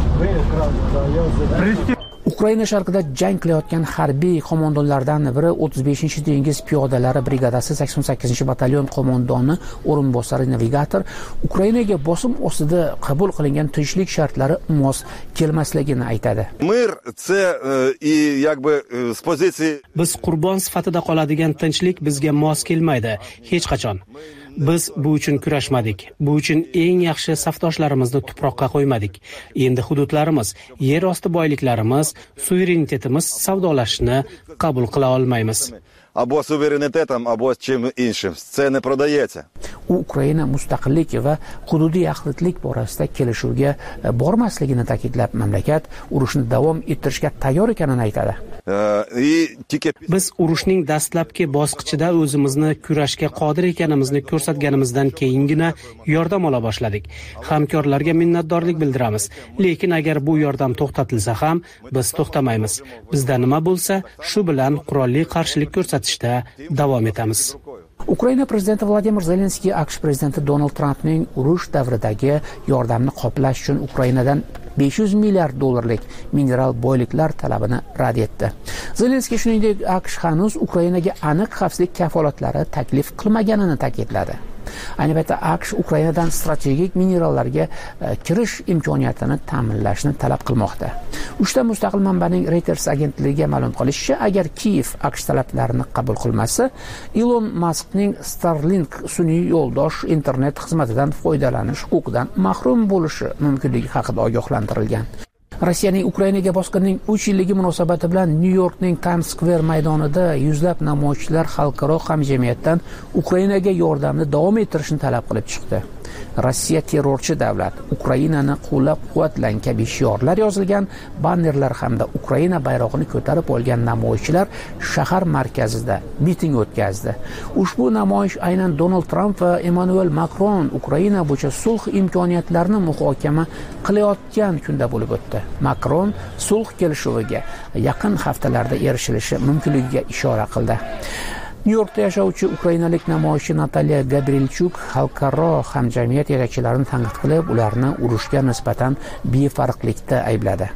Ukraina sharqida jang qilayotgan harbiy qo'mondonlardan biri o'ttiz beshinchi dengiz piyodalari brigadasi sakson sakkizinchi batalyon qo'mondoni o'rinbosari navigator Ukrainaga bosim ostida qabul qilingan tinchlik shartlari mos kelmasligini aytadi. Biz qurbon sifatida qoladigan tinchlik bizga mos kelmaydi hech qachon. Biz bu uchun kurashmadik. Bu uchun eng yaxshi safdoshlarimizni tuproqqa qo'ymadik. Endi hududlarimiz, yer osti boyliklarimiz, suverenitetimiz savdolashni qabul qila olmaymiz. Або суверенитетом, або чим іншим. Це не продається. U Ukraina mustaqillik va hududiy yaxlitlik borasida kelishuvga bormasligini ta'kidlab, mamlakat urushni davom ettirishga tayyor ekanini aytadi. Biz urushning dastlabki bosqichida o'zimizni kurashga qodir ekanimizni ko'rsatganimizdan keyingina yordam ola boshladik. Hamkorlarga minnatdorlik bildiramiz, lekin agar bu yordam to'xtatilsa ham biz to'xtamaymiz. Bizda nima bo'lsa, shu bilan qurolli qarshilik ko'rsatishda davom etamiz. Ukraina prezidenti Vladimir Zelenskiy AQSh prezidenti Donald Trampning urush davridagi yordamni qoplash uchun Ukrainadan besh yuz milliard dollarlik mineral boyliklar talabini rad etdi. Zelenskiy shuningdek AQSh hanuz Ukrainaga aniq xavfsizlik kafolatlari taklif qilmaganini ta'kidladi. Ayni paytda AQSh Ukrainadan strategik minerallarga kirish imkoniyatini ta'minlashni talab qilmoqda. Uchta mustaqil manbaning Reuters agentligiga ma'lum qilishicha, agar Kiyev AQSh talablarini qabul qilmasa, Elon Muskning Starlink sun'iy yo'ldosh internet xizmatidan foydalanish huquqidan mahrum bo'lishi mumkinligi haqida ogohlantirilgan. Rossiyaning Ukrainaga bosqinining uch yilligi munosabati bilan New Yorkning Times Square maydonida yuzlab namoyishchilar xalqaro hamjamiyatdan Ukrainaga yordamni davom ettirishni talab qilib chiqdi. Rossiya terrorchi davlat, Ukrainani qo'llab-quvvatlang kabi shiorlar yozilgan bannerlar hamda Ukraina bayrog'ini ko'tarib olgan namoyishchilar shahar markazida miting o'tkazdi. Ushbu namoyish aynan Donald Trump va Emmanuel Macron Ukraina bo'yicha sulh imkoniyatlarini muhokama qilayotgan kunda bo'lib o'tdi. Macron sulh kelishuviga yaqin haftalarda erishilishi mumkinligiga ishora qildi. New Yorkda yashovchi ukrainalik namoyishchi Natalya Gabrilchuk xalqaro hamjamiyat yetakchilarini tanqid qilib, ularni urushga nisbatan befarqlikda aybladi.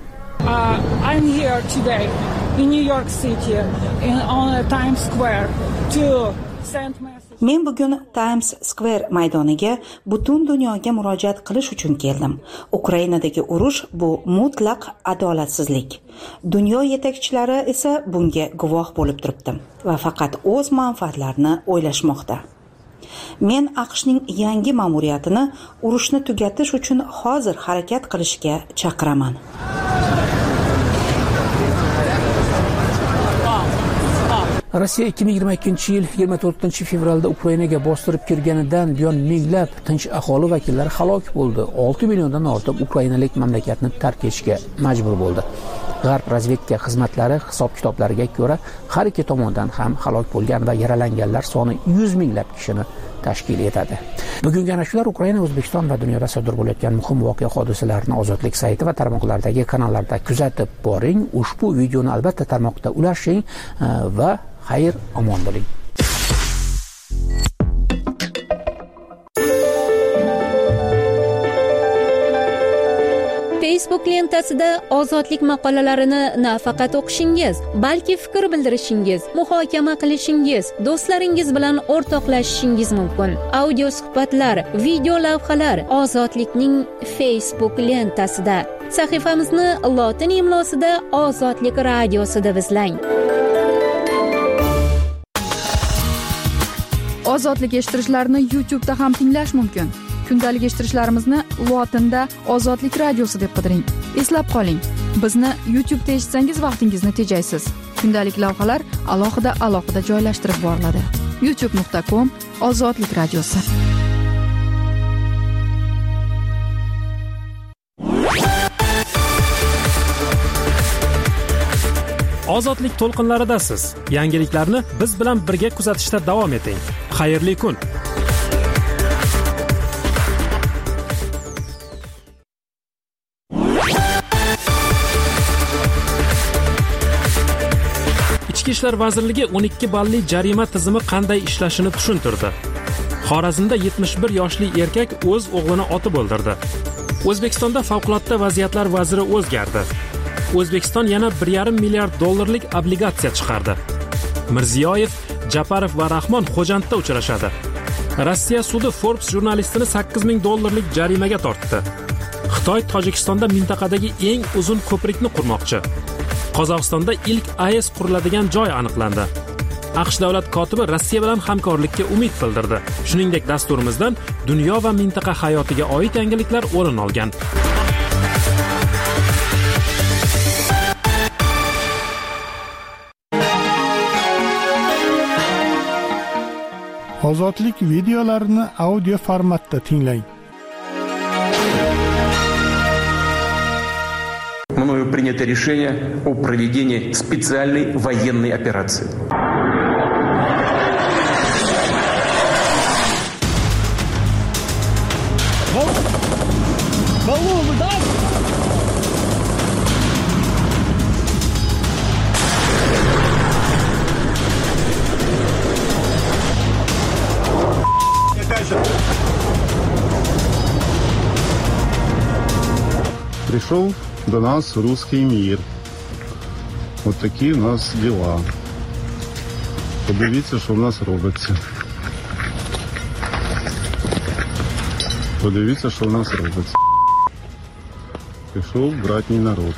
Uh, I'm here today in New York City in on Times Square to send message. Men bugun Times Square maydoniga butun dunyoga murojaat qilish uchun keldim. Ukrainadagi urush bu mutlaq adolatsizlik. Dunyo yetakchilari esa bunga guvoh bo'lib turibdi va faqat o'z manfaatlarini o'ylashmoqda. Men AQShning yangi ma'muriyatini urushni tugatish uchun hozir harakat qilishga chaqiraman. Rossiya ikki ming yigirma ikkinchi yil yigirma to'rtinchi fevralda Ukrainaga bostirib kirganidan buyon minglab tinch aholi vakillari halok bo'ldi. olti milliondan ortiq ukrainalik mamlakatni tark etishga majbur bo'ldi. G'arb razvedka xizmatlari hisob-kitoblariga ko'ra, har ikki tomondan ham halok bo'lgan va yaralanganlar soni yuz minglab kishini tashkil etadi. Bugungi ana shular Ukraina, O'zbekiston va dunyoda sodir bo'layotgan muhim voqea hodisalarni Ozodlik sayti va tarmoqlardagi kanallarda kuzatib boring. Ushbu videoni albatta tarmoqda ulashing va xayr omon bo'ling. Facebook lentasida ozodlik maqolalarini nafaqat o'qishingiz, balki fikr bildirishingiz, muhokama qilishingiz, do'stlaringiz bilan o'rtoqlashishingiz mumkin. Audio suhbatlar, video lavhalar ozodlikning Facebook lentasida. Sahifamizni lotin imlosida Ozodlik radiosi deb izlang. Ozodlik eshittirishlarni YouTube'da ham tinglash mumkin. Kundalik eshittirishlarimizni lotinda Ozodlik radiosi deb qidiring. Eslab qoling, bizni YouTube'da eshitsangiz vaqtingizni tejaysiz. Kundalik lavhalar alohida alohida joylashtirib boriladi. youtube nuqta com Ozodlik radiosi. Ozodlik to'lqinlaridasiz. Yangiliklarni biz bilan birga kuzatishda davom eting. Xayrli kun. Ichki ishlar vazirligi o'n ikki balli jarima tizimi qanday ishlashini tushuntirdi. Xorazmda yetmish bir yoshli erkak o'z o'g'lini otib o'ldirdi. O'zbekistonda favqulodda vaziyatlar vaziri o'zgardi. O'zbekiston yana bir yarim milliard dollarlik obligatsiya chiqardi. Mirziyoyev, Japarov va Rahmon Xo'jandda uchrashadi. Rossiya sudi Forbes jurnalistini sakkiz ming dollarlik jarimaga tortdi. Xitoy Tojikistonda mintaqadagi eng uzun ko'prikni qurmoqchi. Qozog'istonda ilk A E S quriladigan joy aniqlandi. AQSh davlat kotibi Rossiya bilan hamkorlikka umid bildirdi. Shuningdek, dasturimizdan dunyo va mintaqa hayotiga oid yangiliklar o'rin olgan. Ozodlik videolarini audio formatda tinglang. Мною принято решение о проведении специальной военной операции. Голову, да? Пришел до нас русский мир. Вот такие у нас дела. Подивіться, що в нас робиться. Подивіться, що в нас робиться. Пішов братній народ.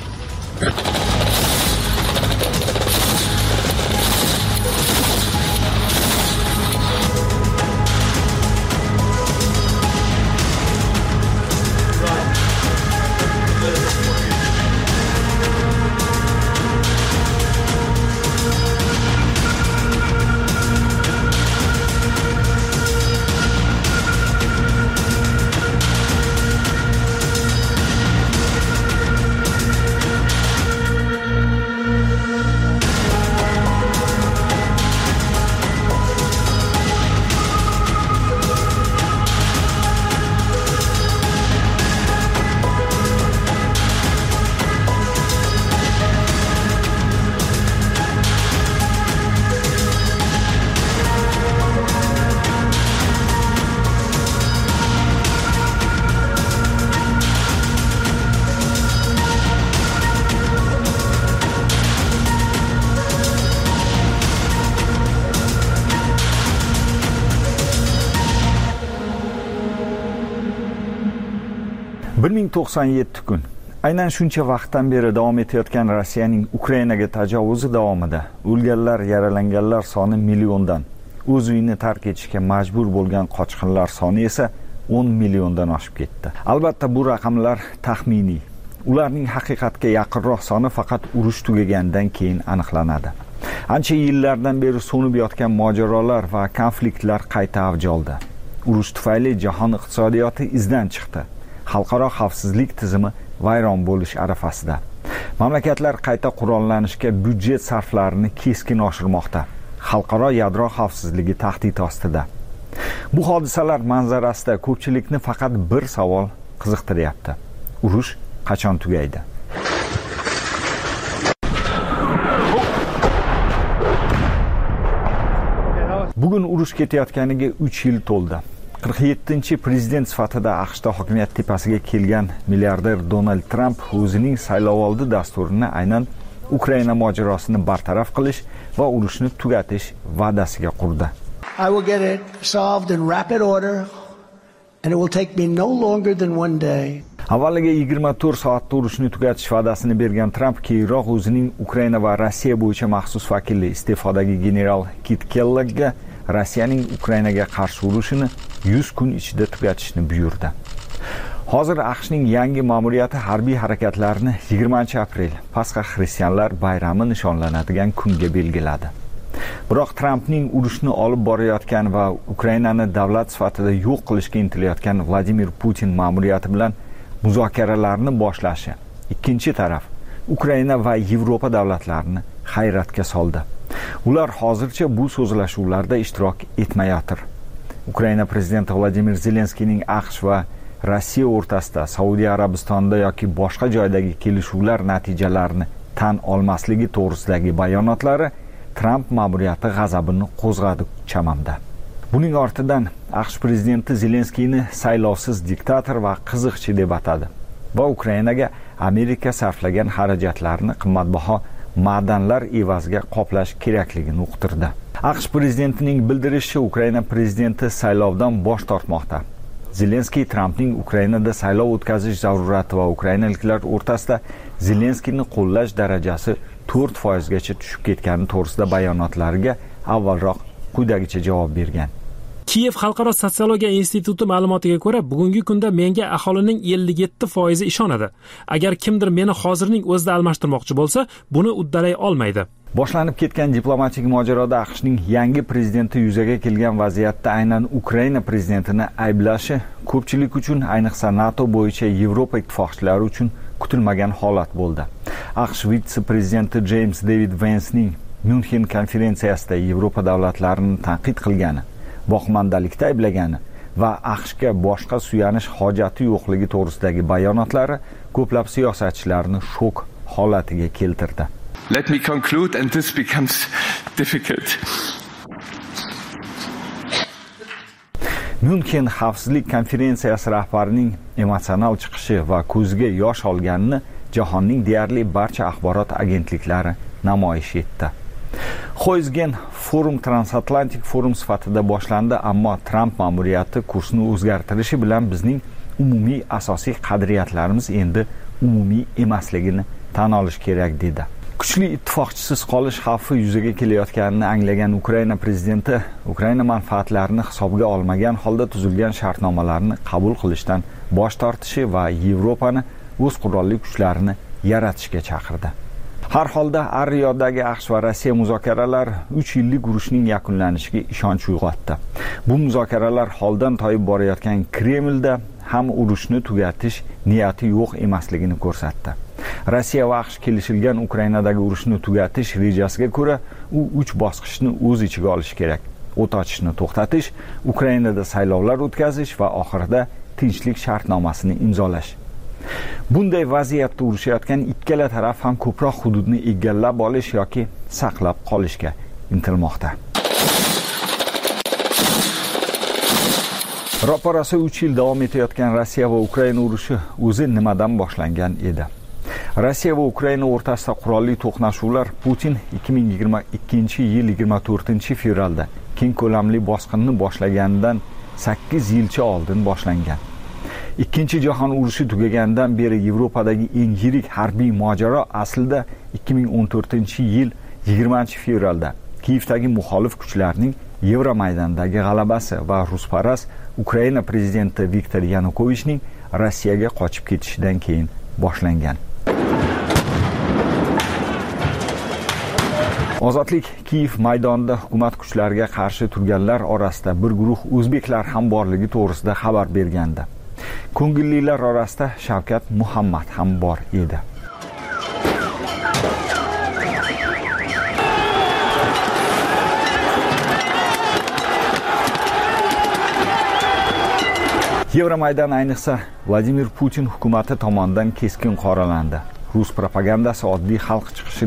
bir ming to'qson yetti kun. Aynan shuncha vaqtdan beri davom etayotgan Rossiyaning Ukrainaga tajovuzi davomida o'lganlar, yaralanganlar soni milliondan, o'z uyini tark etishga majbur bo'lgan qochqinlar soni esa o'n milliondan oshib ketdi. Albatta bu raqamlar taxminiy. Ularning haqiqatga yaqinroq soni faqat urush tugagandan keyin aniqlanadi. Ancha yillardan beri so'nib yotgan mojarolar va konfliktlar qayta avj oldi. Urush tufayli jahon iqtisodiyoti izdan chiqdi. Xalqaro xavfsizlik tizimi vayron bo'lish arafasida. Mamlakatlar qayta qurollanishga byudjet sarflarini keskin oshirmoqda. Xalqaro yadro xavfsizligi tahdid ostida. Bu hodisalar manzarasida ko'pchilikni faqat bir savol qiziqtiryapti. Urush qachon tugaydi? Bugun urush ketayotganiga uch yil to'ldi. qirq yettinchi prezident sifatida aqshda hokimiyat tepasiga kelgan milliarder Donald Tramp o'zining saylovoldi dasturini aynan Ukraina mojarosini bartaraf qilish va urushni tugatish va'dasiga qurdi. I will get it solved in rapid order and it will take me no longer than one day. Avvaliga yigirma to'rt soatda urushni tugatish va'dasini bergan Tramp keyinroq o'zining Ukraina va Rossiya bo'yicha maxsus vakili iste'fodagi general Kit Kelloggga Rossiyaning Ukrainaga qarshi urushini yuz kun ichida tugatishni buyurdi. Hozir AQShning yangi ma'muriyati harbiy harakatlarni yigirmanchi aprel, Pasxa xristianlar bayrami nishonlanadigan kunga belgiladi. Biroq Trampning urushni olib borayotgan va Ukrainani davlat sifatida yo'q qilishga intilayotgan Vladimir Putin ma'muriyati bilan muzokaralarni boshlashi ikkinchi taraf Ukraina va Yevropa davlatlarini hayratga soldi. Ular hozircha bu so'zlashuvlarda ishtirok etmayotir. Ukraina prezidenti Vladimir Zelenskiyning AQSh va Rossiya o'rtasida Saudiya Arabistonida yoki boshqa joydagi kelishuvlar natijalarini tan olmasligi to'g'risidagi bayonotlari Tramp ma'muriyati g'azabini qo'zg'adi chamamda. Buning ortidan AQSh prezidenti Zelenskiyni saylovsiz diktator va qiziqchi deb atadi va Ukrainaga Amerika sarflagan xarajatlarni qimmatbaho ma'danlar evaziga qoplash kerakligini uqtirdi. AQSh prezidentining bildirishicha Ukraina prezidenti saylovdan bosh tortmoqda. Zelenskiy Trampning Ukrainada saylov o'tkazish zarurati va ukrainaliklar o'rtasida Zelenskiyni qo'llash darajasi to'rt foiz gacha tushib ketgani to'g'risida bayonotlariga avvalroq quyidagicha javob bergan. Kiyev xalqaro sotsiologiya instituti ma'lumotiga ko'ra, bugungi kunda menga aholining ellik yetti foizi ishonadi. Agar kimdir meni hozirning o'zida almashtirmoqchi bo'lsa, buni uddalay olmaydi. Boshlanib ketgan diplomatik mojaroda AQShning yangi prezidenti yuzaga kelgan vaziyatda aynan Ukraina prezidentini ayblashi ko'pchilik uchun, ayniqsa NATO bo'yicha Yevropa ittifoqchilari uchun kutilmagan holat bo'ldi. AQSh vitse-prezidenti James David Vance'ning München konferensiyasida Yevropa davlatlarini tanqid qilgani, boqmandalikda ayblagani va AQShga boshqa suyanish hojati yo'qligi to'g'risidagi bayonotlari ko'plab siyosatchilarni shok holatiga keltirdi. Let me conclude and this becomes difficult. München xavfsizlik konferensiyasi rahbarining emotsional chiqishi va ko'ziga yosh olganini jahonning deyarli barcha axborot agentliklari namoyish etdi. Xo'jgen forum transatlantik forum sifatida boshlandi, ammo Tramp ma'muriyati kursni o'zgartirishi bilan bizning umumiy asosiy qadriyatlarimiz endi umumiy emasligini tan olish kerak dedi. Kuchli ittifoqchisiz qolish xavfi yuzaga kelayotganini anglagan Ukraina prezidenti Ukraina manfaatlarini hisobga olmagan holda tuzilgan shartnomalarni qabul qilishdan bosh tortishi va Yevropani o'z qurolli kuchlarini yaratishga chaqirdi. Har holda Ar-Riyodagi AQSh va Rossiya muzokaralari uch yillik urushning yakunlanishiga ishonch uyg'otdi. Bu muzokaralar holdan toyib borayotgan Kremlda ham urushni tugatish niyati yo'q emasligini ko'rsatdi. Rossiya va AQSh kelishilgan Ukrainadagi urushni tugatish rejasiga ko'ra, u uch bosqichni o'z ichiga olishi kerak. O't ochishni to'xtatish, Ukrainada saylovlar o'tkazish va oxirida tinchlik shartnomasini imzolash. Bunday vaziyatda urushayotgan ikkala taraf ham ko'proq hududni egallab olish yoki saqlab qolishga intilmoqda. Ro'parasi uch yil davom etayotgan Rossiya va Ukraina urushi o'zi nimadan boshlangan edi? Rossiya va Ukraina o'rtasida qurolli to'qnashuvlar Putin ikki ming yigirma ikkinchi yil yigirma to'rtinchi fevralda keng ko'lamli bosqinni boshlaganidan sakkiz yilcha oldin boshlangan. Ikkinchi jahon urushi tugagandan beri Yevropadagi eng yirik harbiy mojaro aslida ikki ming o'n to'rtinchi yil yigirmanchi fevralda Kiyevdagi muxolif kuchlarning Yevromaydondagi g'alabasi va rusparast Ukraina prezidenti Viktor Yanukovichning Rossiyaga qochib ketishidan keyin boshlangan. Ozodlik Kiyev maydonida hukumat kuchlariga qarshi turganlar orasida bir guruh o'zbeklar ham borligi to'g'risida xabar bergandi. Ko'ngillilar orasida Shavkat Muhammad ham bor edi. Yevromaydon ayniqsa Vladimir Putin hukumati tomonidan keskin qoralandi. Rus propagandasi oddiy xalq chiqishini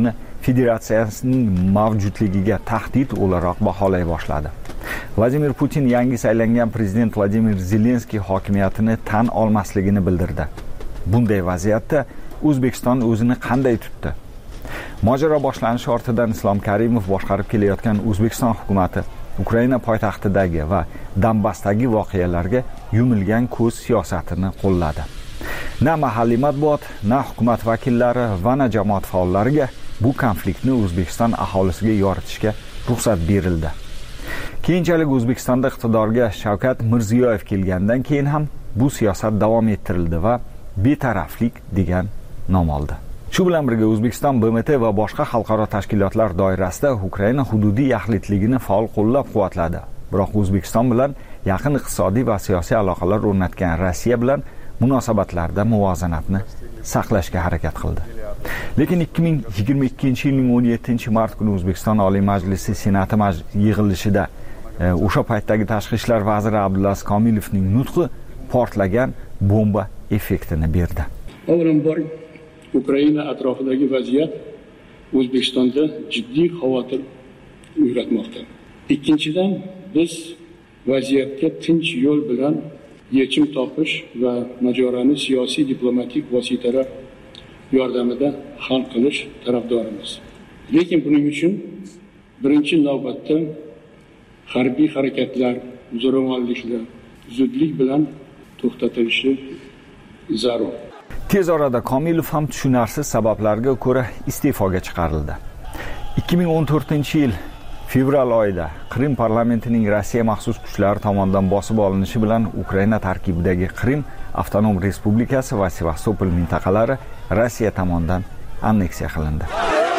federatsiyasining mavjudligiga tahdid o'laroq baholay boshladi. Vladimir Putin yangi saylangan prezident Vladimir Zelenskiy hokimiyatini tan olmasligini bildirdi. Bunday vaziyatda O'zbekiston o'zini qanday tutdi? Mojaro boshlanishi ortidan Islom Karimov boshqarib kelayotgan O'zbekiston hukumatı Ukraina poytaxtidagi va Donbassdagi voqealarga yumilgan ko'z siyosatini qo'lladi. Na mahalliy matbuot, na hukumat vakillari va na jamoat faollariga bu konfliktni O'zbekiston aholisiga yoritishga ruxsat berildi. Keyinchalik O'zbekistonda iqtidorga Shavkat Mirziyoyev kelgandan keyin ham bu siyosat davom ettirildi va betaraflik degan nom oldi. Shu bilan birga O'zbekiston B M T va boshqa xalqaro tashkilotlar doirasida Ukraina hududiy yaxlitligini faol qo'llab-quvvatladi. Biroq O'zbekiston bilan yaqin iqtisodiy va siyosiy aloqalar o'rnatgan Rossiya bilan munosabatlarda muvozanatni saqlashga harakat qildi. Lekin ikki ming yigirma ikkinchi yilning o'n yettinchi mart kuni O'zbekiston Oliy Majlisi Senati yig'ilishida o'sha paytdagi tashqi ishlar vaziri Abdulaziz Komilovning nutqi portlagan bomba effektini berdi. Avvalambor Ukraina atrofidagi vaziyat O'zbekistonda jiddiy xavotir uyg'otmoqda. Ikkinchidan, biz vaziyatga tinch yo'l bilan yechim topish va mojaroni siyosiy diplomatik vositalar yordamida hal qilish tarafdorimiz. Lekin buning uchun birinchi navbatda harbiy harakatlar, zo'ravonliklar zudlik bilan to'xtatilishi zarur. Tez orada Komilov ham tushunarsiz sabablarga ko'ra iste'foga chiqarildi. ikki ming o'n to'rtinchi yil fevral oyida Qrim parlamentining Rossiya maxsus kuchlari tomonidan bosib olinishi bilan Ukraina tarkibidagi Qrim avtonom respublikasi va Sevastopol mintaqalari Rossiya tomonidan anneksiya qilindi.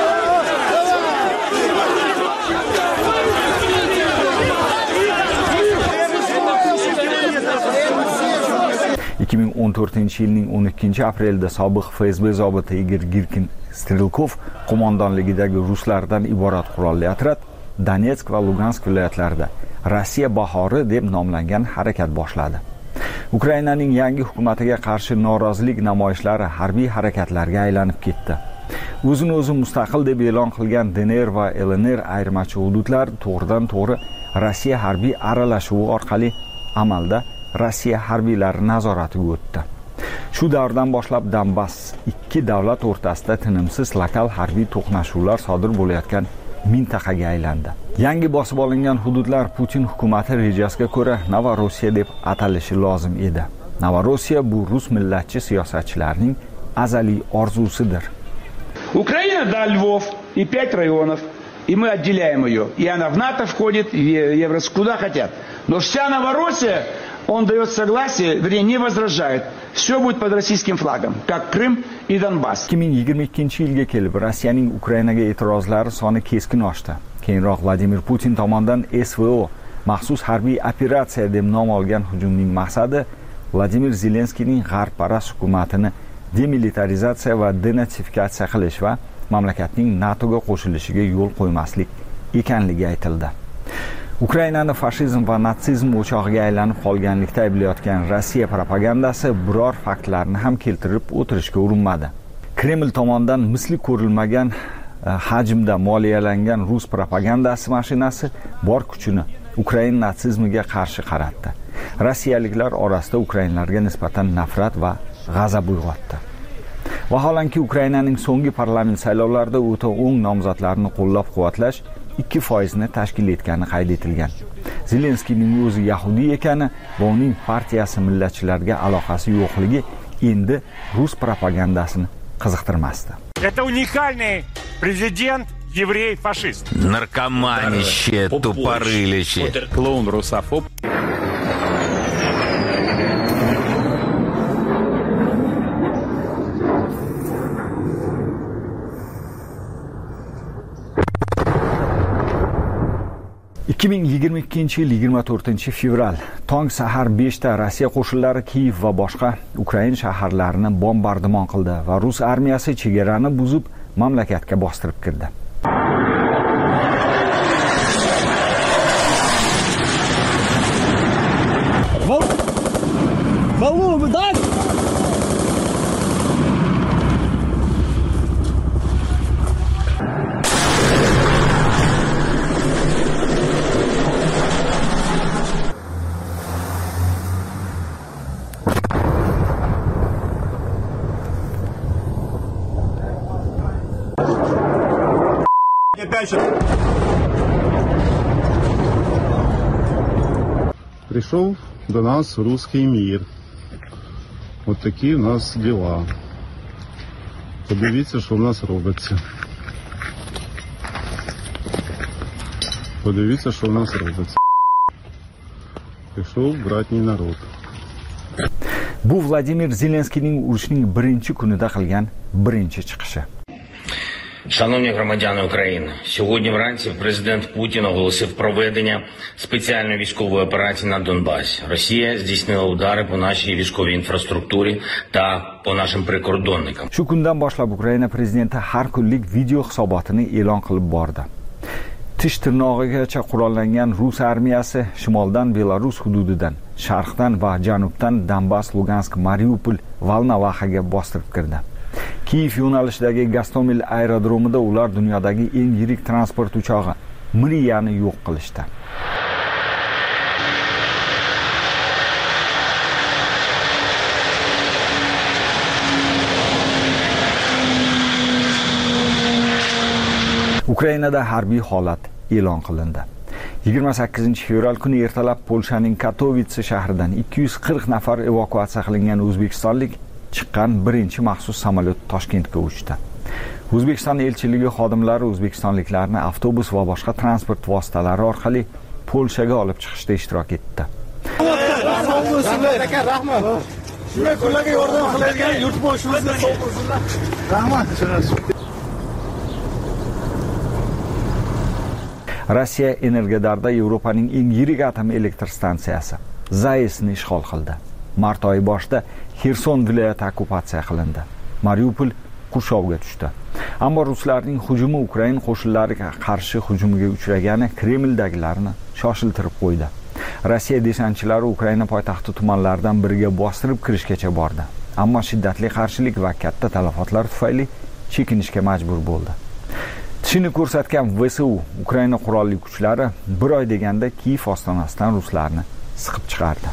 ikki ming o'n to'rtinchi yilning o'n ikkinchi aprelida sobiq F S B zobiti Igor Girkin Strelkov qo'mondonligidagi ruslardan iborat qurolli otryad Donetsk va Lugansk viloyatlarida Rossiya bahori deb nomlangan harakat boshladi. Ukrainaning yangi hukumatiga qarshi norozilik namoyishlari harbiy harakatlarga aylanib ketdi. O'zini o'zi mustaqil deb e'lon qilgan D N R va L N R ayirmachi hududlar to'g'ridan-to'g'ri Rossiya harbiy aralashuvi orqali amalda Rossiya harbiylari nazoratiga o'tdi. Shu davrdan boshlab Donbass ikki davlat o'rtasida tinimsiz lokal harbiy to'qnashuvlar sodir bo'layotgan mintaqaga aylandi. Yangi bosib olingan hududlar Putin hukumati rejasiga ko'ra Novorossiya deb atalishi lozim edi. Novorossiya bu rus millatchi siyosatchilarning azaliy orzusidir. Ukraina да Львов и пять районов, и мы отделяем ее. И она в НАТО входит, в Евросоюз, куда хотят. Но вся Новороссия, он дает согласие, вернее, не возражает. Все будет под российским флагом, как Крым и Донбасс. ikki ming yigirma ikkinchi yilga kelib Rossiyaning Ukrainaga e'tirozlari soni keskin oshdi. Keyinroq Vladimir Putin tomonidan S V O maxsus harbiy operatsiya deb nom olgan hujumning maqsadi Vladimir Zelenskiyning g'arbparast hukumatini demilitarizatsiya va denatsifikatsiya qilish va mamlakatning NATOga qo'shilishiga yo'l qo'ymaslik ekanligi aytildi. Ukrainani fashizm va natsizm o'chog'iga aylanib qolganlikda ayblayotgan Rossiya propagandasi biror faktlarni ham keltirib o'tirishga urinmadi. Kreml tomonidan misli ko'rilmagan hajmda moliyalangan rus propagandasi mashinasi bor kuchini Ukraina natsizmiga qarshi qaratdi. Rossiyaliklar orasida ukrainlarga nisbatan nafrat va g'azab uyg'otdi. Vaholanki Ukrainaning so'nggi parlament saylovlarida o'ta o'ng nomzodlarni qo'llab-quvvatlash ikki foiz ni tashkil etgani qayd etilgan. Zelenskiyning o'zi yahudiy ekani va uning partiyasi millatchilarga aloqasi yo'qligi endi rus propagandasini qiziqtirmasdi. Это уникальный президент еврей-фашист. Наркоманище, тупорылище. Клоун-русофоб. ikki ming yigirma ikkinchi yil yigirma to'rtinchi fevral tong sahar beshda Rossiya qo'shinlari Kiyev va boshqa Ukraina shaharlarini bombardimon qildi va rus armiyasi chegarani buzib mamlakatga bostirib kirdi. пячет. Пришел до нас русский мир. Вот такие у нас дела. Подивіться, що в нас робиться. Подивіться, що в нас робиться. Пришел братний народ. Bu Vladimir Zelenskiyning urushning birinchi kunida qilgan birinchi chiqishi. Шановні громадяни України, сьогодні вранці президент Путін оголосив проведення спеціальної військової операції на Донбасі. Росія здійснила удари по нашій військовій інфраструктурі та по нашим прикордонникам. Shu kundan boshlab Ukraina prezidenti har kunlik video hisobotini e'lon qilib bordi. Tish tirnog'igacha qurollangan Rus armiyasi shimoldan Belarus hududidan, sharqdan va janubdan Donbas, Lugansk, Mariupol, Volnovakhaga bostirib kirdi. Kiyev yo'nalishidagi Gostomel aerodromida ular dunyodagi eng yirik transport uchog'i Mriyani yo'q qilishdi. Ukrainada harbiy holat e'lon qilindi. yigirma sakkizinchi fevral kuni ertalab Polshaning Katowice shahridan ikki yuz qirq nafar evakuatsiya qilingan o'zbekistonlik chiqqan birinchi maxsus samolyot Toshkentga uchdi. O'zbekiston elchiligi xodimlari o'zbekistonliklarni avtobus va boshqa transport vositalari orqali Polshaga olib chiqishda ishtirok etdi. Rahmat. Shunday kunlarga yordam qilayotgan yurtboshimizga sog' bo'lsinlar. Rahmat. Rossiya Energodarda Yevropaning eng yirik atom elektr stansiyasi Zaisni ishg'ol qildi. Mart oyi boshida Xerson viloyati okkupatsiya qilindi. Mariupol qurshovga tushdi. Ammo ruslarning hujumi Ukraina qo'shinlariga qarshi hujumga uchragani Kremldagilarni shoshiltirib qo'ydi. Rossiya desantchilari Ukraina poytaxti tumanlaridan biriga bostirib kirishgacha bordi. Ammo shiddatli qarshilik va katta talafotlar tufayli chekinishga majbur bo'ldi. Tishini ko'rsatgan V S U Ukraina qurolli kuchlari bir oy deganda Kiyev ostonasidan ruslarni siqib chiqardi.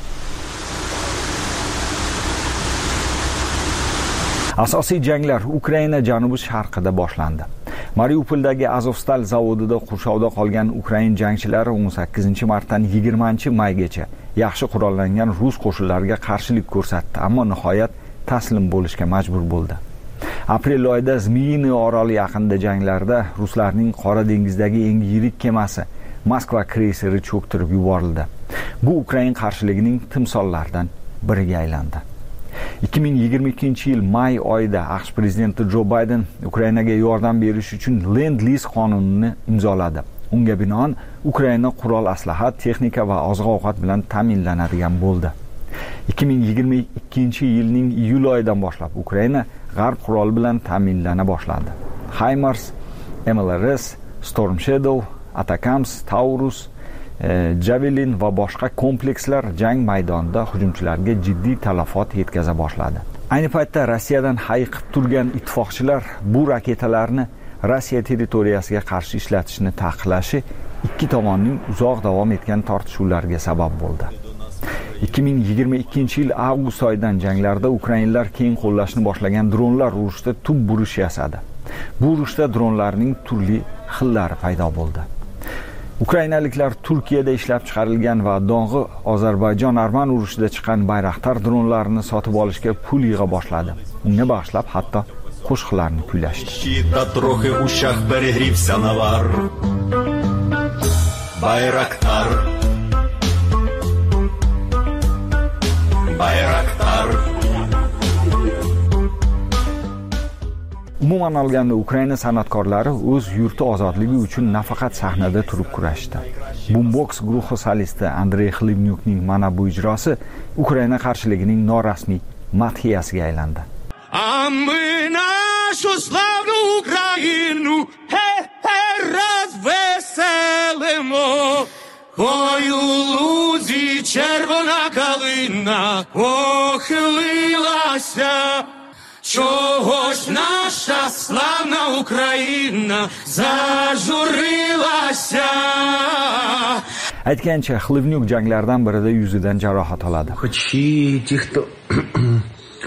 Asosiy janglar Ukraina janubi sharqida boshlandi. Mariupoldagi Azovstal zavodida qurshovda qolgan Ukrain jangchilari o'n sakkizinchi martdan yigirmanchi maygacha yaxshi qurollangan rus qo'shinlariga qarshilik ko'rsatdi, ammo nihoyat taslim bo'lishga majbur bo'ldi. Aprel oyida Zmiyini oroli yaqinida janglarda ruslarning Qora dengizdagi eng yirik kemasi Moskva kreyseri cho'ktirib yuborildi. Bu Ukrain qarshiligining timsollaridan biriga aylandi. ikki ming yigirma ikkinchi yil may oyida AQSh prezidenti Jo Bayden Ukrainaga yordam berish uchun Lend-Liz qonunini imzoladi. Unga binoan Ukraina qurol aslahat, texnika va oziq-ovqat bilan ta'minlanadigan bo'ldi. ikki ming yigirma ikkinchi yilning iyul oyidan boshlab Ukraina g'arb quroli bilan ta'minlana boshladi. HIMARS, M L R S, Storm Shadow, Atacams, Taurus, Javelin va boshqa komplekslar jang maydonida hujumchilarga jiddiy talafot yetkaza boshladi. Ayni paytda Rossiyadan hayiqib turgan ittifoqchilar bu raketalarni Rossiya territoriyasiga qarshi ishlatishni taqiqlashi ikki tomonning uzoq davom etgan tortishuvlariga sabab bo'ldi. ikki ming yigirma ikkinchi yil avgust oyidan janglarda ukrainlar keng qo'llashni boshlagan dronlar urushida tub burish yasadi. Bu urushda dronlarning turli xillari paydo bo'ldi. Ukrainaliklar Turkiyada ishlab chiqarilgan va dong'i Ozarbayjon-Arman urushida chiqqan Bayraktar dronlarini sotib olishga pul yig'a boshladi. Unga bag'ishlab hatto qo'shiqlarni kuylashdi. Трохи в ушах перегрівся навар. Байрактар. Bayraktar. Umuman olganda Ukraina san'atkorlari o'z yurti ozodligi uchun nafaqat sahnada turib kurashdi. Boombox guruhi solisti Andrey Xlebnyukning mana bu ijrosi Ukraina qarshiligining norasmiy madhiyasiga aylandi. А мы нашу славну Україну хе-хе розвеселимо. Ой, у лузі червона калина похилилася. Чого ж наша славна Україна зажурилася? Aytgancha Xlebnyuk janglardan birida yuzidan jarohat oladi. Хоть те, кто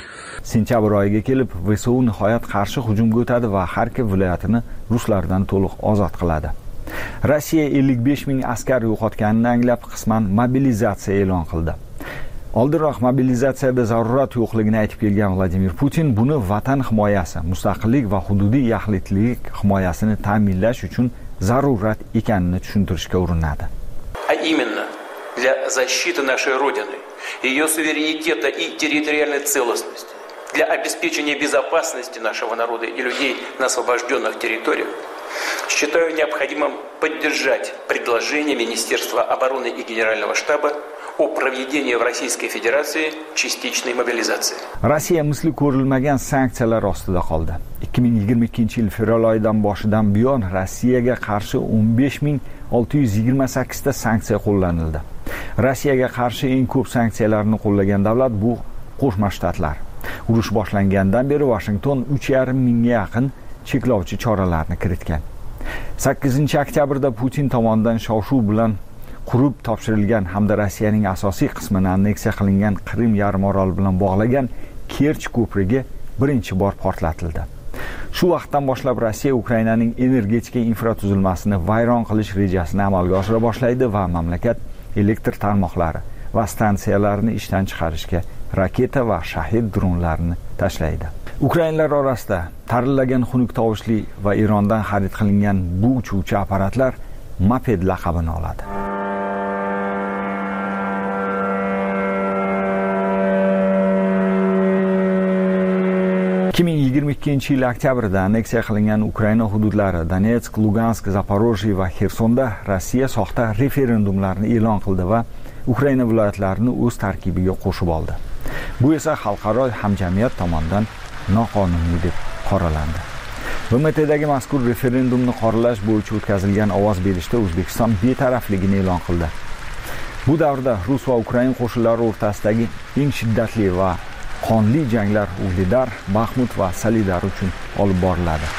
Sentyabr oyiga kelib V S U nihoyat qarshi hujumga o'tadi va Xarkov viloyatini ruslardan to'liq ozod qiladi. Rossiya ellik besh ming askar yo'qotganini anglab, qisman mobilizatsiya e'lon qildi. Oldinroq mobilizatsiyada zarurat yo'qligini aytib kelgan Vladimir Putin buni vatan himoyasi, mustaqillik va hududiy yaxlitlik himoyasini ta'minlash uchun zarurat ekanini tushuntirishga urinadi. А именно для защиты нашей Родины, ее суверенитета и территориальной целостности, для обеспечения безопасности нашего народа и людей на освобожденных территориях, считаю необходимым поддержать предложение Министерства обороны и Генерального штаба о проведении в Российской Федерации частичной мобилизации. Rossiya misli ko'rilmagan sanksiyalar ostida qoldi. ikki ming yigirma ikkinchi yil fevral oyidan boshidan buyon Rossiyaga qarshi o'n besh ming olti yuz yigirma sakkiz ta sanksiya qo'llanildi. Rossiyaga qarshi eng ko'p sanksiyalarni qo'llagan davlat bu Qo'shma Shtatlar. Urush boshlangandan beri Washington uch yarim mingga yaqin cheklovchi choralarni kiritgan. sakkizinchi oktyabrda Putin tomonidan shov-shuv bilan qurib topshirilgan hamda Rossiyaning asosiy qismini anneksiya qilingan Qrim yarimoroli bilan bog'lagan Kerch ko'prigi birinchi bor portlatildi. Shu vaqtdan boshlab Rossiya Ukrainaning energetika infratuzilmasini vayron qilish rejasini amalga oshira boshlaydi va mamlakat elektr tarmoqlari va stansiyalarini ishdan chiqarishga raketa va shahid dronlarini tashlaydi. Ukrainlar orasida tarillagan xunuk tovushli va Erondan xarid qilingan bu uchuvchi apparatlar Moped laqabini oladi. ikki ming yigirma ikkinchi yil oktyabrda anneksiya qilingan Ukraina hududlari Donetsk, Lugansk, Zaporojye va Xersonda Rossiya soxta referendumlarni e'lon qildi va Ukraina viloyatlarini o'z tarkibiga qo'shib oldi. Bu esa xalqaro hamjamiyat tomonidan noqonuniy deb qoralandi. B M Tdagi mazkur referendumni qoralash bo'yicha o'tkazilgan ovoz berishda O'zbekiston betarafligini e'lon qildi. Bu davrda Rus va Ukraina qo'shinlari o'rtasidagi eng shiddatli va qonli janglar Ugledar, Baxmut va Solidar uchun olib boriladi.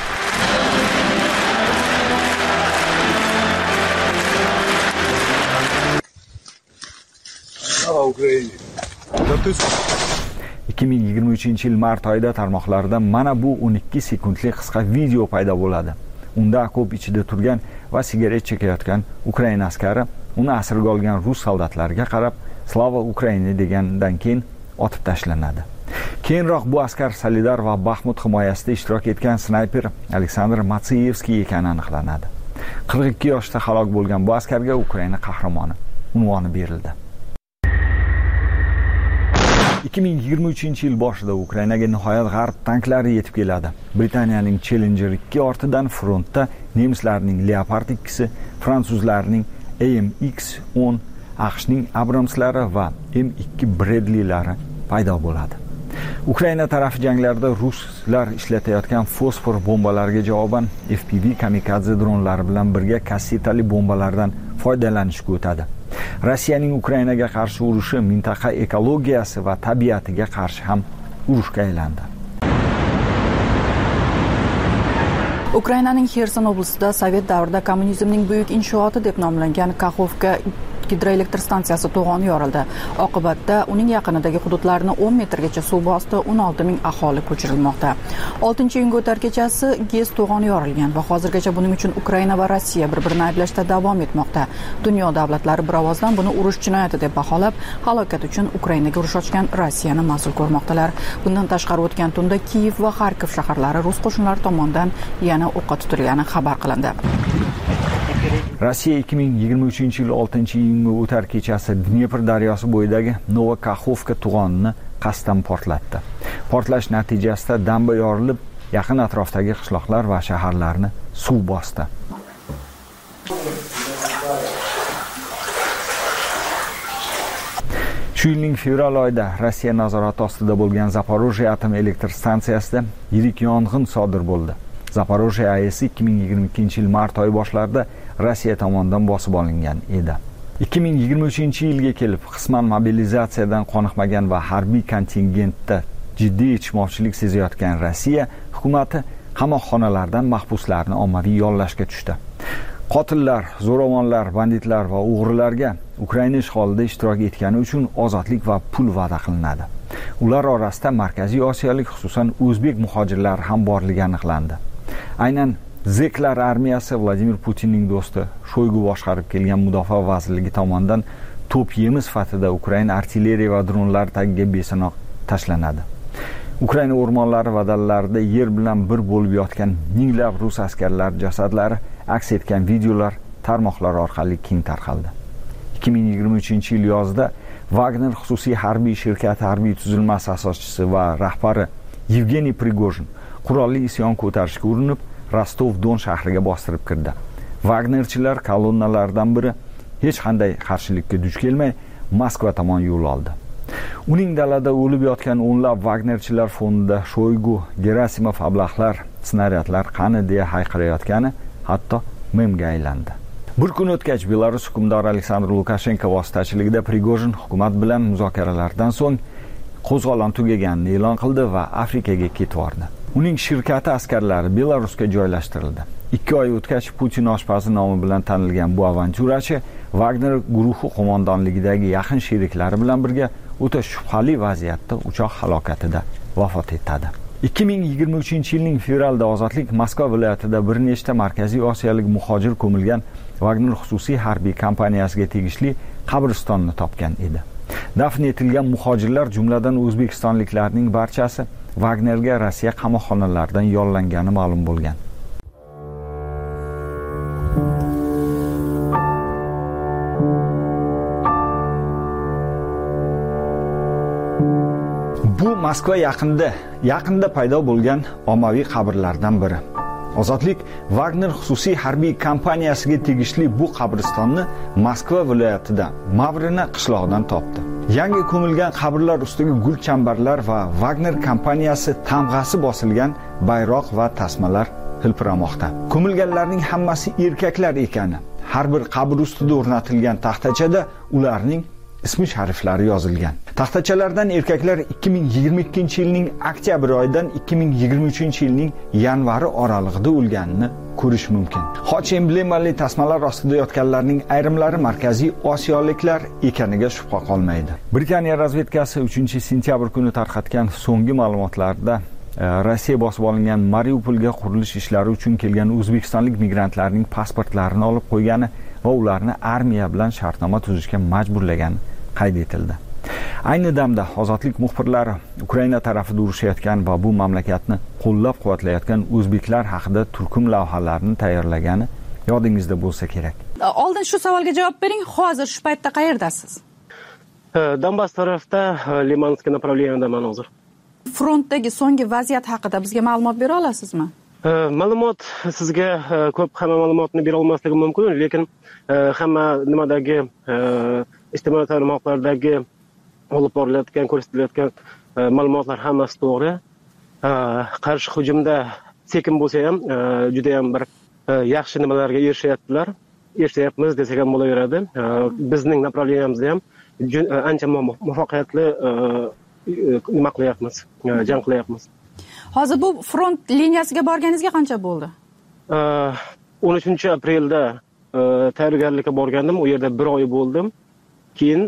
ikki ming yigirma uchinchi yil mart oyida tarmoqlarda mana bu o'n ikki sekundlik qisqa video paydo bo'ladi. Unda okop ichida turgan va sigaret chekayotgan Ukraina askari uni asirga olgan rus soldatlariga qarab "Slava Ukraini" degandan keyin otib tashlanadi. Keyinroq bu askar Solidar va Baxmut himoyasida ishtirok etgan snayper Aleksandr Matsiyevskiy ekani aniqlanadi. qirq ikki yoshda halok bo'lgan bu askarga Ukraina qahramoni unvoni berildi. ikki ming yigirma uchinchi yil boshida Ukrainaga nihoyat g'arb tanklari yetib keladi. Britaniyaning Challenger ikki ortidan frontda nemislarning Leopard ikkisi, fransuzlarning A M X o'n, AQShning Abramslari va M ikki Bradleylari paydo bo'ladi. Ukraina tarafi janglarda ruslar ishlatayotgan fosfor bombalariga javoban F P V kamikadze dronlari bilan birga kassetali bombalardan foydalanishga o'tadi. Rossiyaning Ukrainaga qarshi urushi mintaqa ekologiyasi va tabiatiga qarshi ham urushga aylandi. Ukrainaning Xerson oblastida Sovet davrida kommunizmning buyuk inshooti deb nomlangan Kakhovka gidroelektr stansiyasi to'g'oni yorildi. Oqibatda uning yaqinidagi hududlarni o'n metrgacha suv bosdi, o'n olti ming aholi ko'chirilmoqda. oltinchi iyunga o'tar kechasi GES to'g'oni yorilgan va hozirgacha buning uchun Ukraina va Rossiya bir-birini ayblashda davom etmoqda. Dunyo davlatlari bir ovozdan buni urush jinoyati deb baholab, halokat uchun Ukrainaga urush ochgan Rossiyani mas'ul ko'rmoqdalar. Bundan tashqari o'tgan tunda Kiyev va Xarkov shaharlari rus qo'shinlari tomonidan yana o'qqa tutilgani xabar qilindi. Rossiya ikki ming yigirma uchinchi yil oltinchi iyunga o'tar kechasi Dnepr daryosi bo'yidagi Novokakhovka to'g'onini qasddan portlatdi. Portlash natijasida damba yorilib, yaqin atrofdagi qishloqlar va shaharlarni suv bosdi. Shu yilning fevral oyida Rossiya nazorati ostida bo'lgan Zaporojye atom elektr stansiyasida yirik yong'in sodir bo'ldi. Zaporojye A E S ikki ming yigirma ikkinchi yil mart oyi boshlarida Rossiya tomonidan bosib olingan edi. ikki ming yigirma uchinchi yilga kelib qisman mobilizatsiyadan qoniqmagan va harbiy kontingentda jiddiy yetishmovchilik sezayotgan Rossiya hukumati qamoqxonalardan mahbuslarni ommaviy yollashga tushdi. Qotillar, zo'ravonlar, banditlar va o'g'rilarga Ukraina ishg'olida ishtirok etgani uchun ozodlik va pul va'da qilinadi. Ular orasida Markaziy Osiyolik, xususan o'zbek muhojirlar ham borligi aniqlandi. Aynan Zeklar armiyasi Vladimir Putinning do'sti Shoygu boshqarib kelgan mudofaa vazirligi tomonidan to'p yemi sifatida Ukraina artilleriya va dronlar tagiga beso'noq tashlanadi. Ukraina o'rmonlari va dalalarida yer bilan bir bo'lib yotgan minglab rus askarlari jasadlari aks etgan videolar tarmoqlar orqali keng tarqaldi. ikki ming yigirma uchinchi yil yozida Wagner xususiy harbiy shirkati harbiy tuzilmasi asoschisi va rahbari Yevgeniy Prigojin qurolli isyon ko'tarishga urinib, Rostov-Don shahriga bostirib kirdi. Wagnerchilar kolonnalaridan biri hech qanday qarshilikka duch kelmay Moskva tomon yo'l oldi. Uning dalada o'lib yotgan o'nlab Wagnerchilar fonida Shoygu, Gerasimov ablahlar, snaryadlar qani deya hayqirayotgani hatto memga aylandi. Bir kun o'tgach Belarus hukmdori Aleksandr Lukashenko vositachiligida Prigojin hukumat bilan muzokaralardan so'ng qo'zg'olon tugaganini e'lon qildi va Afrikaga ketib bordi. Uning shirkati askarlari Belarusga joylashtirildi. ikki oy o'tgach Putin oshpazi nomi bilan tanilgan bu avanturachi Wagner guruhi qo'mondonligidagi yaqin sheriklari bilan birga o'ta shubhali vaziyatda uchoq halokatida vafot etadi. ikki ming yigirma uchinchi yilning fevralda ozodlik Moskva viloyatida bir nechta Markaziy Osiyolik muhojir ko'milgan Wagner xususiy harbiy kompaniyasiga tegishli qabristonni topgan edi. Dafn etilgan muhojirlar, jumladan o'zbekistonliklarning barchasi Wagnerga Rossiya qamoqxonalaridan yollangani ma'lum bo'lgan. Bu Moskva yaqinda, yaqinda paydo bo'lgan ommaviy qabrlardan biri. Ozodlik Wagner xususiy harbiy kompaniyasiga tegishli bu qabristonni Moskva viloyatida Mavrina qishlog'idan topdi. Yangi ko'milgan qabrlar ustiga gul chambarlar va Wagner kompaniyasi tamg'asi bosilgan bayroq va tasmalar hilpiramoqda. Ko'milganlarning hammasi erkaklar ekani, har bir qabr ustida o'rnatilgan taxtachada ularning ismi shariflari yozilgan. Taxtachalardan erkaklar ikki ming yigirma ikkinchi yilning oktyabr oyidan ikki ming yigirma uchinchi yilning yanvari oralig'ida o'lganini ko'rish mumkin. Xoch emblemali tasmalar ostida yotganlarning ayrimlari Markaziy Osiyoliklar ekaniga shubha qolmaydi. Britaniya razvedkasi uchinchi sentyabr kuni tarqatgan so'nggi ma'lumotlarda Rossiya bosib olingan Mariupolga qurilish ishlari uchun kelgan o'zbekistonlik migrantlarning pasportlarini olib qo'ygani va ularni armiya bilan shartnoma tuzishga majburlagani qayd etildi. Ayni damda ozodlik muxbirlari Ukraina tarafida urushayotgan va bu mamlakatni qo'llab-quvvatlayotgan o'zbeklar haqida turkum lavhalarni tayyorlagani yodingizda bo'lsa kerak. Oldin shu savolga javob bering. Hozir shu paytda qayerdasiz? Donbass tarafda, Limanskiy направлениеdaman hozir. Frontdagi so'nggi vaziyat haqida bizga ma'lumot bera olasizmi? Ma'lumot sizga ko'p hamma ma'lumotni bera olmasligim mumkin, lekin hamma nimadagi ijtimoiy tarmoqlardagi olib borilayotgan, ko'rsatilayotgan ma'lumotlar hammasi to'g'ri. Qarshi hujumda sekin bo'lsa ham juda ham bir yaxshi nimalarga erishayaptilar. Erishayapmiz desak ham bo'laveradi. Bizning направлениемizda ham ancha muvaffaqiyatli nima qilyapmiz, jang qilyapmiz. Hozir bu front liniyasiga borganingizga qancha bo'ldi? o'n uchinchi aprelda tayyorgarlikka borgandim. U yerda bir oy bo'ldim. Keyin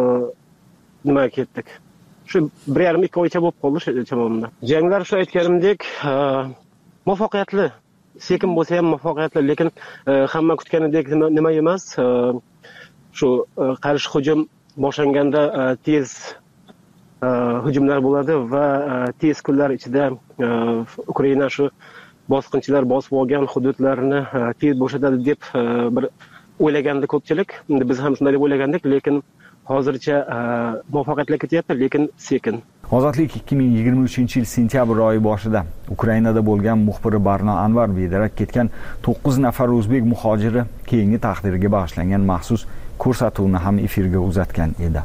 nimaga ketdik? Shu bir yarim ikki oycha bo'lib qoldi chamamda. Janglar shu aytganimdek muvaffaqiyatli, sekin bo'lsa ham muvaffaqiyatli, lekin hamma kutganidek nima emas. Shu qarshi hujum boshlanganda tez hujumlar bo'ladi va tez kunlar ichida Ukraina shu bosqinchilar bosib olgan hududlarni tez bo'shatadi deb bir o'ylagandi ko'pchilik. Biz ham shunday deb o'ylagandik, lekin hozircha muvaffaqiyatli ketyapti, lekin sekin. Ozodlik ikki ming yigirma uchinchi yil sentyabr oyi boshida Ukrainada bo'lgan muxbiri Barno Anvar bedarak ketgan to'qqiz nafar o'zbek muhojiri keyingi taqdiriga bag'ishlangan maxsus ko'rsatuvni ham efirga uzatgan edi.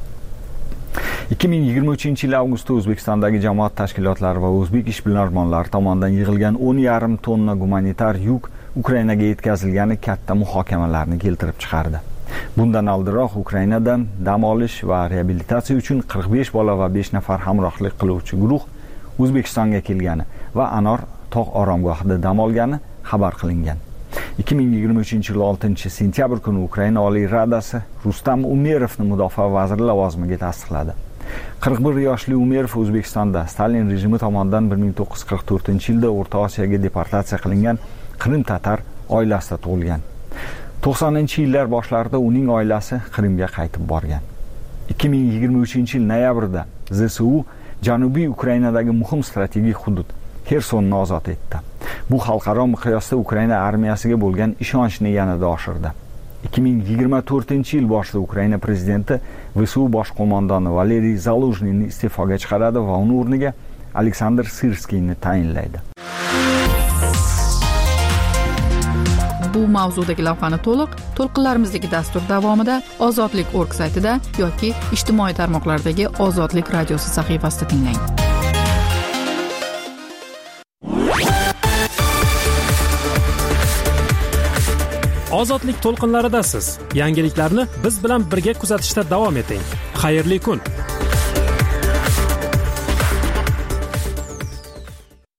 ikki ming yigirma uchinchi yil avgustda O'zbekistondagi jamoat tashkilotlari va o'zbek ishbilarmonlari tomonidan yig'ilgan o'n yarim tonna gumanitar yuk Ukrainaga yetkazilgani katta muhokamalarni keltirib chiqardi. Bundan oldinroq Ukrainadan dam olish va reabilitatsiya uchun qirq besh bola va besh nafar hamrohlik qiluvchi guruh O'zbekistonga kelgani va Anor tog' oromgohida dam olgani xabar qilingan. ikki ming yigirma uchinchi yil oltinchi sentyabr kuni Ukraina Oliy Radasi Rustam Umerovni mudofaa vaziri lavozimiga tasdiqladi. qirq bir yoshli Umerov O'zbekistonda Stalin rejimi tomonidan bir ming to'qqiz yuz qirq to'rtinchi yilda O'rta Osiyoga deportatsiya qilingan Qrim tatar oilasida tug'ilgan. to'qsoninchi yillar boshlarida uning oilasi Qrimga qaytib borgan. ikki ming yigirma uchinchi yil noyabrda Z S U Janubiy Ukrainadagi muhim strategik hudud Xersonni ozod etdi. Bu xalqaro miqyosda Ukraina armiyasiga bo'lgan ishonchni yanada oshirdi. ikki ming yigirma to'rtinchi yil boshida Ukraina prezidenti V S U bosh qo'mondoni Valeriy Zaluzhniyni iste'foga chiqaradi va uning o'rniga Aleksandr Sirskiyni tayinlaydi. Bu mavzudagi lavhani to'liq to'lqinlarimizdagi dastur davomida Ozodlik org saytida yoki ijtimoiy tarmoqlardagi Ozodlik radiosi sahifasida tinglang. Ozodlik to'lqinlaridasiz. Yangiliklarni biz bilan birga kuzatishda davom eting. Xayrli kun.